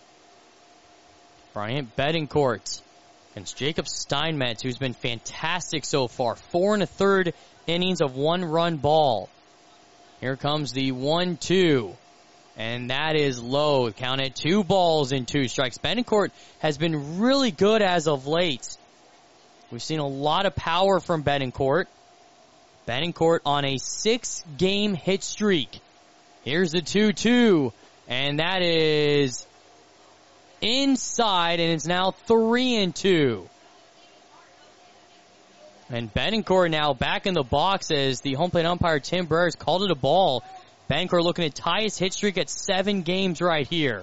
Bryant Betancourt against Jacob Steinmetz, who's been fantastic so far. 4 1/3 innings of 1-run ball. Here comes the 1-2. And that is low. Count at 2 balls and 2 strikes. Betancourt has been really good as of late. We've seen a lot of power from Betancourt. Betancourt on a 6-game hit streak. Here's the 2-2. And that is inside, and it's now 3-2. And Betancourt now back in the box as the home plate umpire Tim Burris called it a ball. Betancourt looking to tie his hit streak at 7 games right here.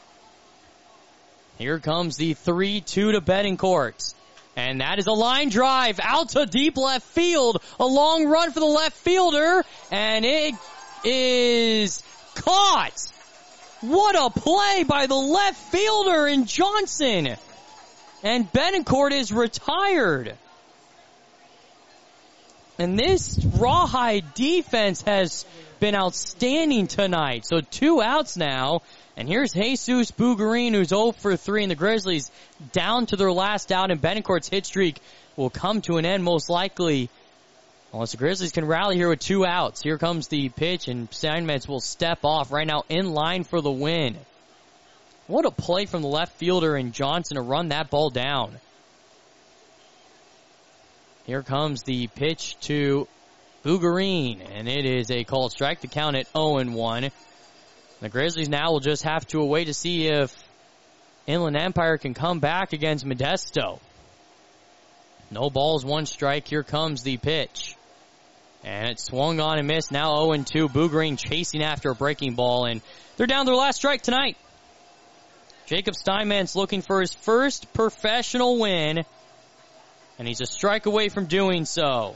Here comes the 3-2 to Betancourt. And that is a line drive out to deep left field. A long run for the left fielder. And it is caught. What a play by the left fielder in Johnson. And Betancourt is retired. And this Rawhide defense has been outstanding tonight. So 2 outs now. And here's Jesus Bugarin, who's 0 for 3. And the Grizzlies down to their last out. And Betancourt's hit streak will come to an end most likely, unless the Grizzlies can rally here with 2 outs. Here comes the pitch, and Steinmetz will step off right now in line for the win. What a play from the left fielder in Johnson to run that ball down. Here comes the pitch to Bougarine, and it is a called strike to count at 0-1. The Grizzlies now will just have to wait to see if Inland Empire can come back against Modesto. No balls, 1 strike. Here comes the pitch. And it swung on and missed. Now 0-2. Bougarine chasing after a breaking ball, and they're down their last strike tonight. Jacob Steinman's looking for his first professional win, and he's a strike away from doing so.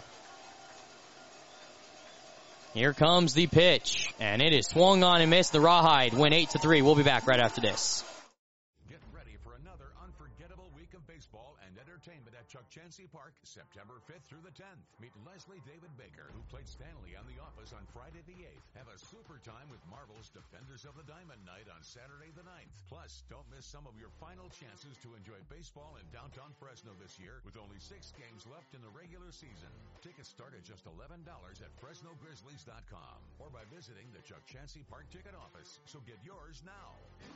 Here comes the pitch, and it is swung on and missed. The Rawhide win 8-3. We'll be back right after this. Get ready for another unforgettable week of baseball and entertainment at Chuck Chansey Park, September 5th through the 10th. Meet Leslie David Baker, who played Stanley on The Office on Friday the 8th. Have a super time with Marvel's Defenders of the Diamond Night on Saturday the 9th. Plus, don't miss some of your final chances to enjoy baseball in downtown Fresno this year with only 6 games left in the regular season. Tickets start at just $11 at FresnoGrizzlies.com or by visiting the Chuck Chansey Park ticket office. So get yours now.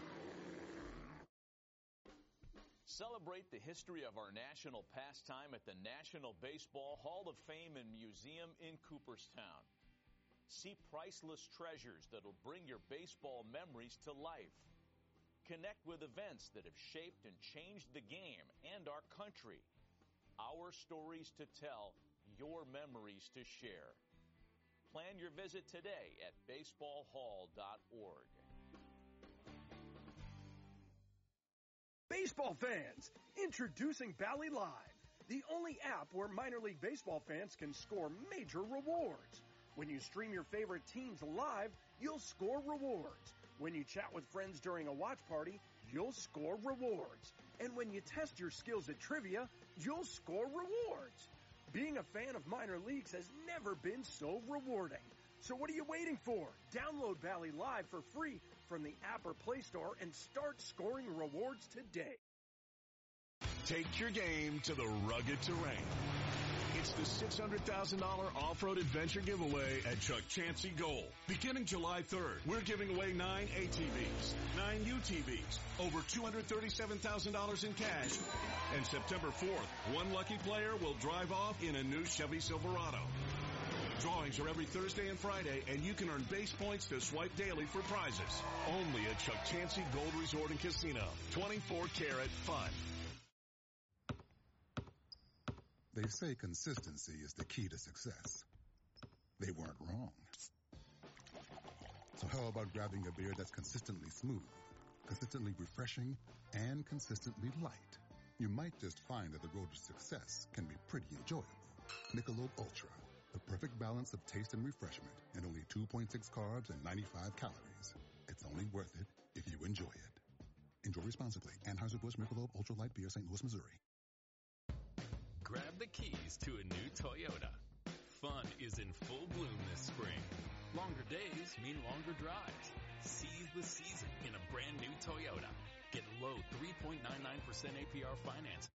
Celebrate the history of our national pastime at the National Baseball Hall of Fame and Museum in Cooperstown. See priceless treasures that'll bring your baseball memories to life. Connect with events that have shaped and changed the game and our country. Our stories to tell, your memories to share. Plan your visit today at baseballhall.org. Baseball fans, introducing Bally Live, the only app where minor league baseball fans can score major rewards. When you stream your favorite teams live, you'll score rewards. When you chat with friends during a watch party, you'll score rewards. And when you test your skills at trivia, you'll score rewards. Being a fan of minor leagues has never been so rewarding. So what are you waiting for? Download Bally Live for free from the app or Play Store and start scoring rewards today. Take your game to the rugged terrain. It's the $600,000 off-road adventure giveaway at Chuck Chansey Gold. Beginning July 3rd, we're giving away 9 ATVs, 9 UTVs, over $237,000 in cash. And September 4th, one lucky player will drive off in a new Chevy Silverado. Drawings are every Thursday and Friday, and you can earn base points to swipe daily for prizes. Only at Chuck Chansey Gold Resort and Casino. 24-karat fun. They say consistency is the key to success. They weren't wrong. So how about grabbing a beer that's consistently smooth, consistently refreshing, and consistently light? You might just find that the road to success can be pretty enjoyable. Michelob Ultra, the perfect balance of taste and refreshment, and only 2.6 carbs and 95 calories. It's only worth it if you enjoy it. Enjoy responsibly. Anheuser-Busch Michelob Ultra Light Beer, St. Louis, Missouri. Grab the keys to a new Toyota. Fun is in full bloom this spring. Longer days mean longer drives. Seize the season in a brand new Toyota. Get low 3.99% APR finance.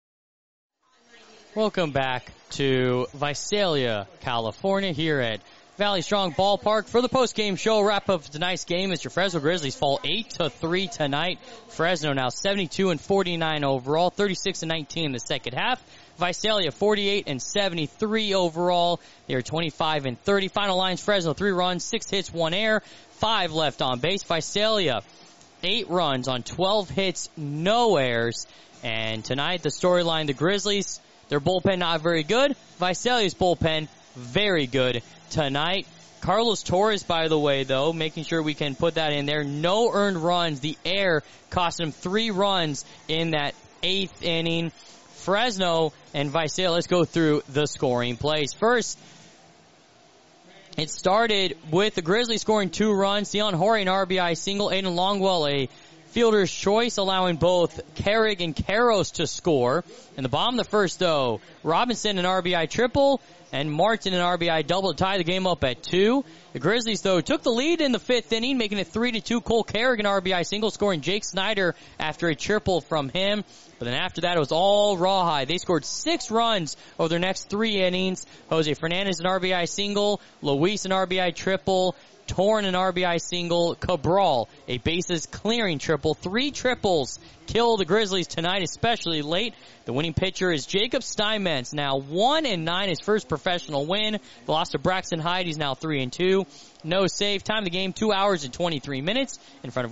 Welcome back to Visalia, California, here at Valley Strong Ballpark for the post-game show. Wrap up tonight's game as your Fresno Grizzlies fall 8-3 tonight. Fresno now 72-49 overall, 36-19 in the second half. Visalia 48-73 overall. They are 25-30. Final lines: Fresno 3 runs, 6 hits, 1 error, 5 left on base. Visalia 8 runs on 12 hits, no errors. And tonight the storyline: the Grizzlies, their bullpen not very good. Visalia's bullpen very good tonight. Carlos Torres, by the way, though, making sure we can put that in there. No earned runs. The error cost him 3 runs in that 8th inning. Fresno and Visalia, let's go through the scoring plays. First, it started with the Grizzlies scoring 2 runs. Dion Horry, an RBI single. Aiden Longwell, a fielder's choice, allowing both Carrig and Karros to score. In the bottom of the first, though, Robinson, an RBI triple. and Martin an RBI double to tie the game up at 2. The Grizzlies, though, took the lead in the 5th inning, making it 3-2. Cole Kerrigan RBI single, scoring Jake Snyder after a triple from him. But then after that, it was all Rawhide. They scored 6 runs over their next 3 innings. Jose Fernandez an RBI single, Luis an RBI triple, Torn an RBI single, Cabral a bases clearing triple. 3 triples kill the Grizzlies tonight, especially late. The winning pitcher is Jacob Steinmetz, now 1-9, his first professional win. The loss to Braxton Hyde, he's now 3-2. No save. Time of the game, 2 hours and 23 minutes in front of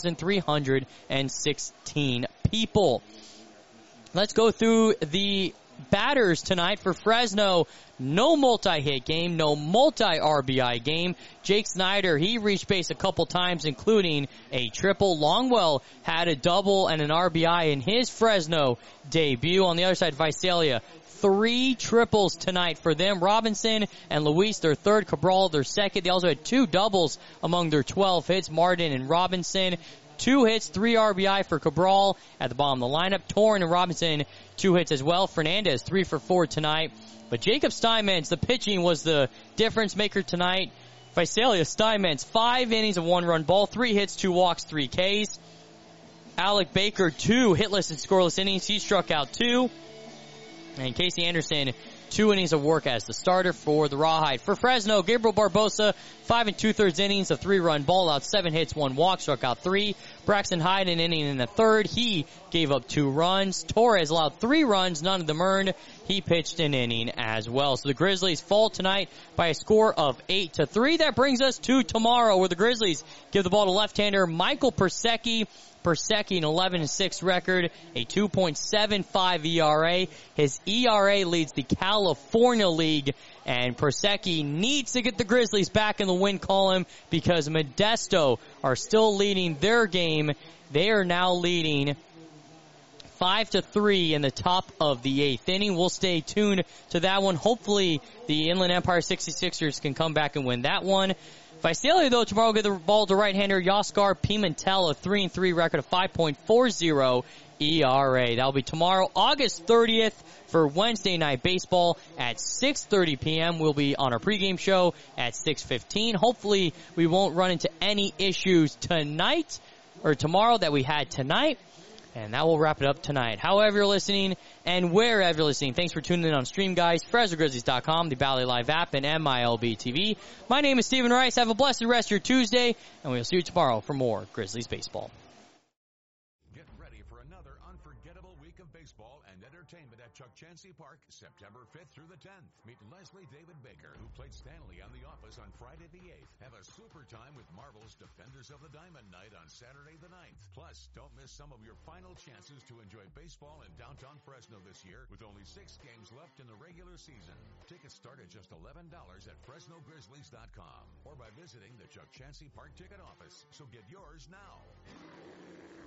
1,316 people. Let's go through the batters tonight for Fresno. No multi-hit game, no multi-RBI game. Jake Snyder, he reached base a couple times, including a triple. Longwell had a double and an RBI in his Fresno debut. On the other side, Visalia, 3 triples tonight for them. Robinson and Luis, their third. Cabral, their second. They also had 2 doubles among their 12 hits. Martin and Robinson, 2 hits, 3 RBI for Cabral at the bottom of the lineup. Torn and Robinson, 2 hits as well. Fernandez, 3 for 4 tonight. But Jacob Steinmetz, the pitching was the difference maker tonight. Visalia Steinmetz, 5 innings of 1-run ball, 3 hits, 2 walks, 3 Ks. Alec Baker, 2 hitless and scoreless innings. He struck out 2. And Casey Anderson, 2 innings of work as the starter for the Rawhide. For Fresno, Gabriel Barbosa, 5 2/3 innings of 3-run ball, out 7 hits, 1 walk, struck out 3. Braxton Hyde, an inning in the 3rd. He gave up 2 runs. Torres allowed 3 runs, none of them earned. He pitched an inning as well. So the Grizzlies fall tonight by a score of 8-3. That brings us to tomorrow, where the Grizzlies give the ball to left-hander Michael Persecki. Persecki, an 11-6 record, a 2.75 ERA. His ERA leads the California League, and Persecki needs to get the Grizzlies back in the win column because Modesto are still leading their game. They are now leading 5-3 in the top of the 8th inning. We'll stay tuned to that one. Hopefully the Inland Empire 66ers can come back and win that one. Visalia, though, tomorrow will get the ball to right-hander Yoskar Pimentel, a 3-3 record of 5.40 ERA. That'll be tomorrow, August 30th, for Wednesday Night Baseball at 6:30 p.m. We'll be on our pregame show at 6:15. Hopefully, we won't run into any issues tonight or tomorrow that we had tonight. And that will wrap it up tonight. However you're listening and wherever you're listening, thanks for tuning in on Stream, guys. FresnoGrizzlies.com, the Bally Live app, and MILB TV. My name is Stephen Rice. Have a blessed rest of your Tuesday, and we'll see you tomorrow for more Grizzlies baseball. Get ready for another unforgettable week of baseball and entertainment at Chuck Chansey Park, September 5th through the 10th. Meet Leslie David Baker, who played Stanley on The Office on Friday the 8th. Have a super time with Marvel's Defenders of the Diamond Night on Saturday the 9th. Plus, don't miss some of your final chances to enjoy baseball in downtown Fresno this year with only 6 games left in the regular season. Tickets start at just $11 at FresnoGrizzlies.com or by visiting the Chuck Chansey Park ticket office. So get yours now.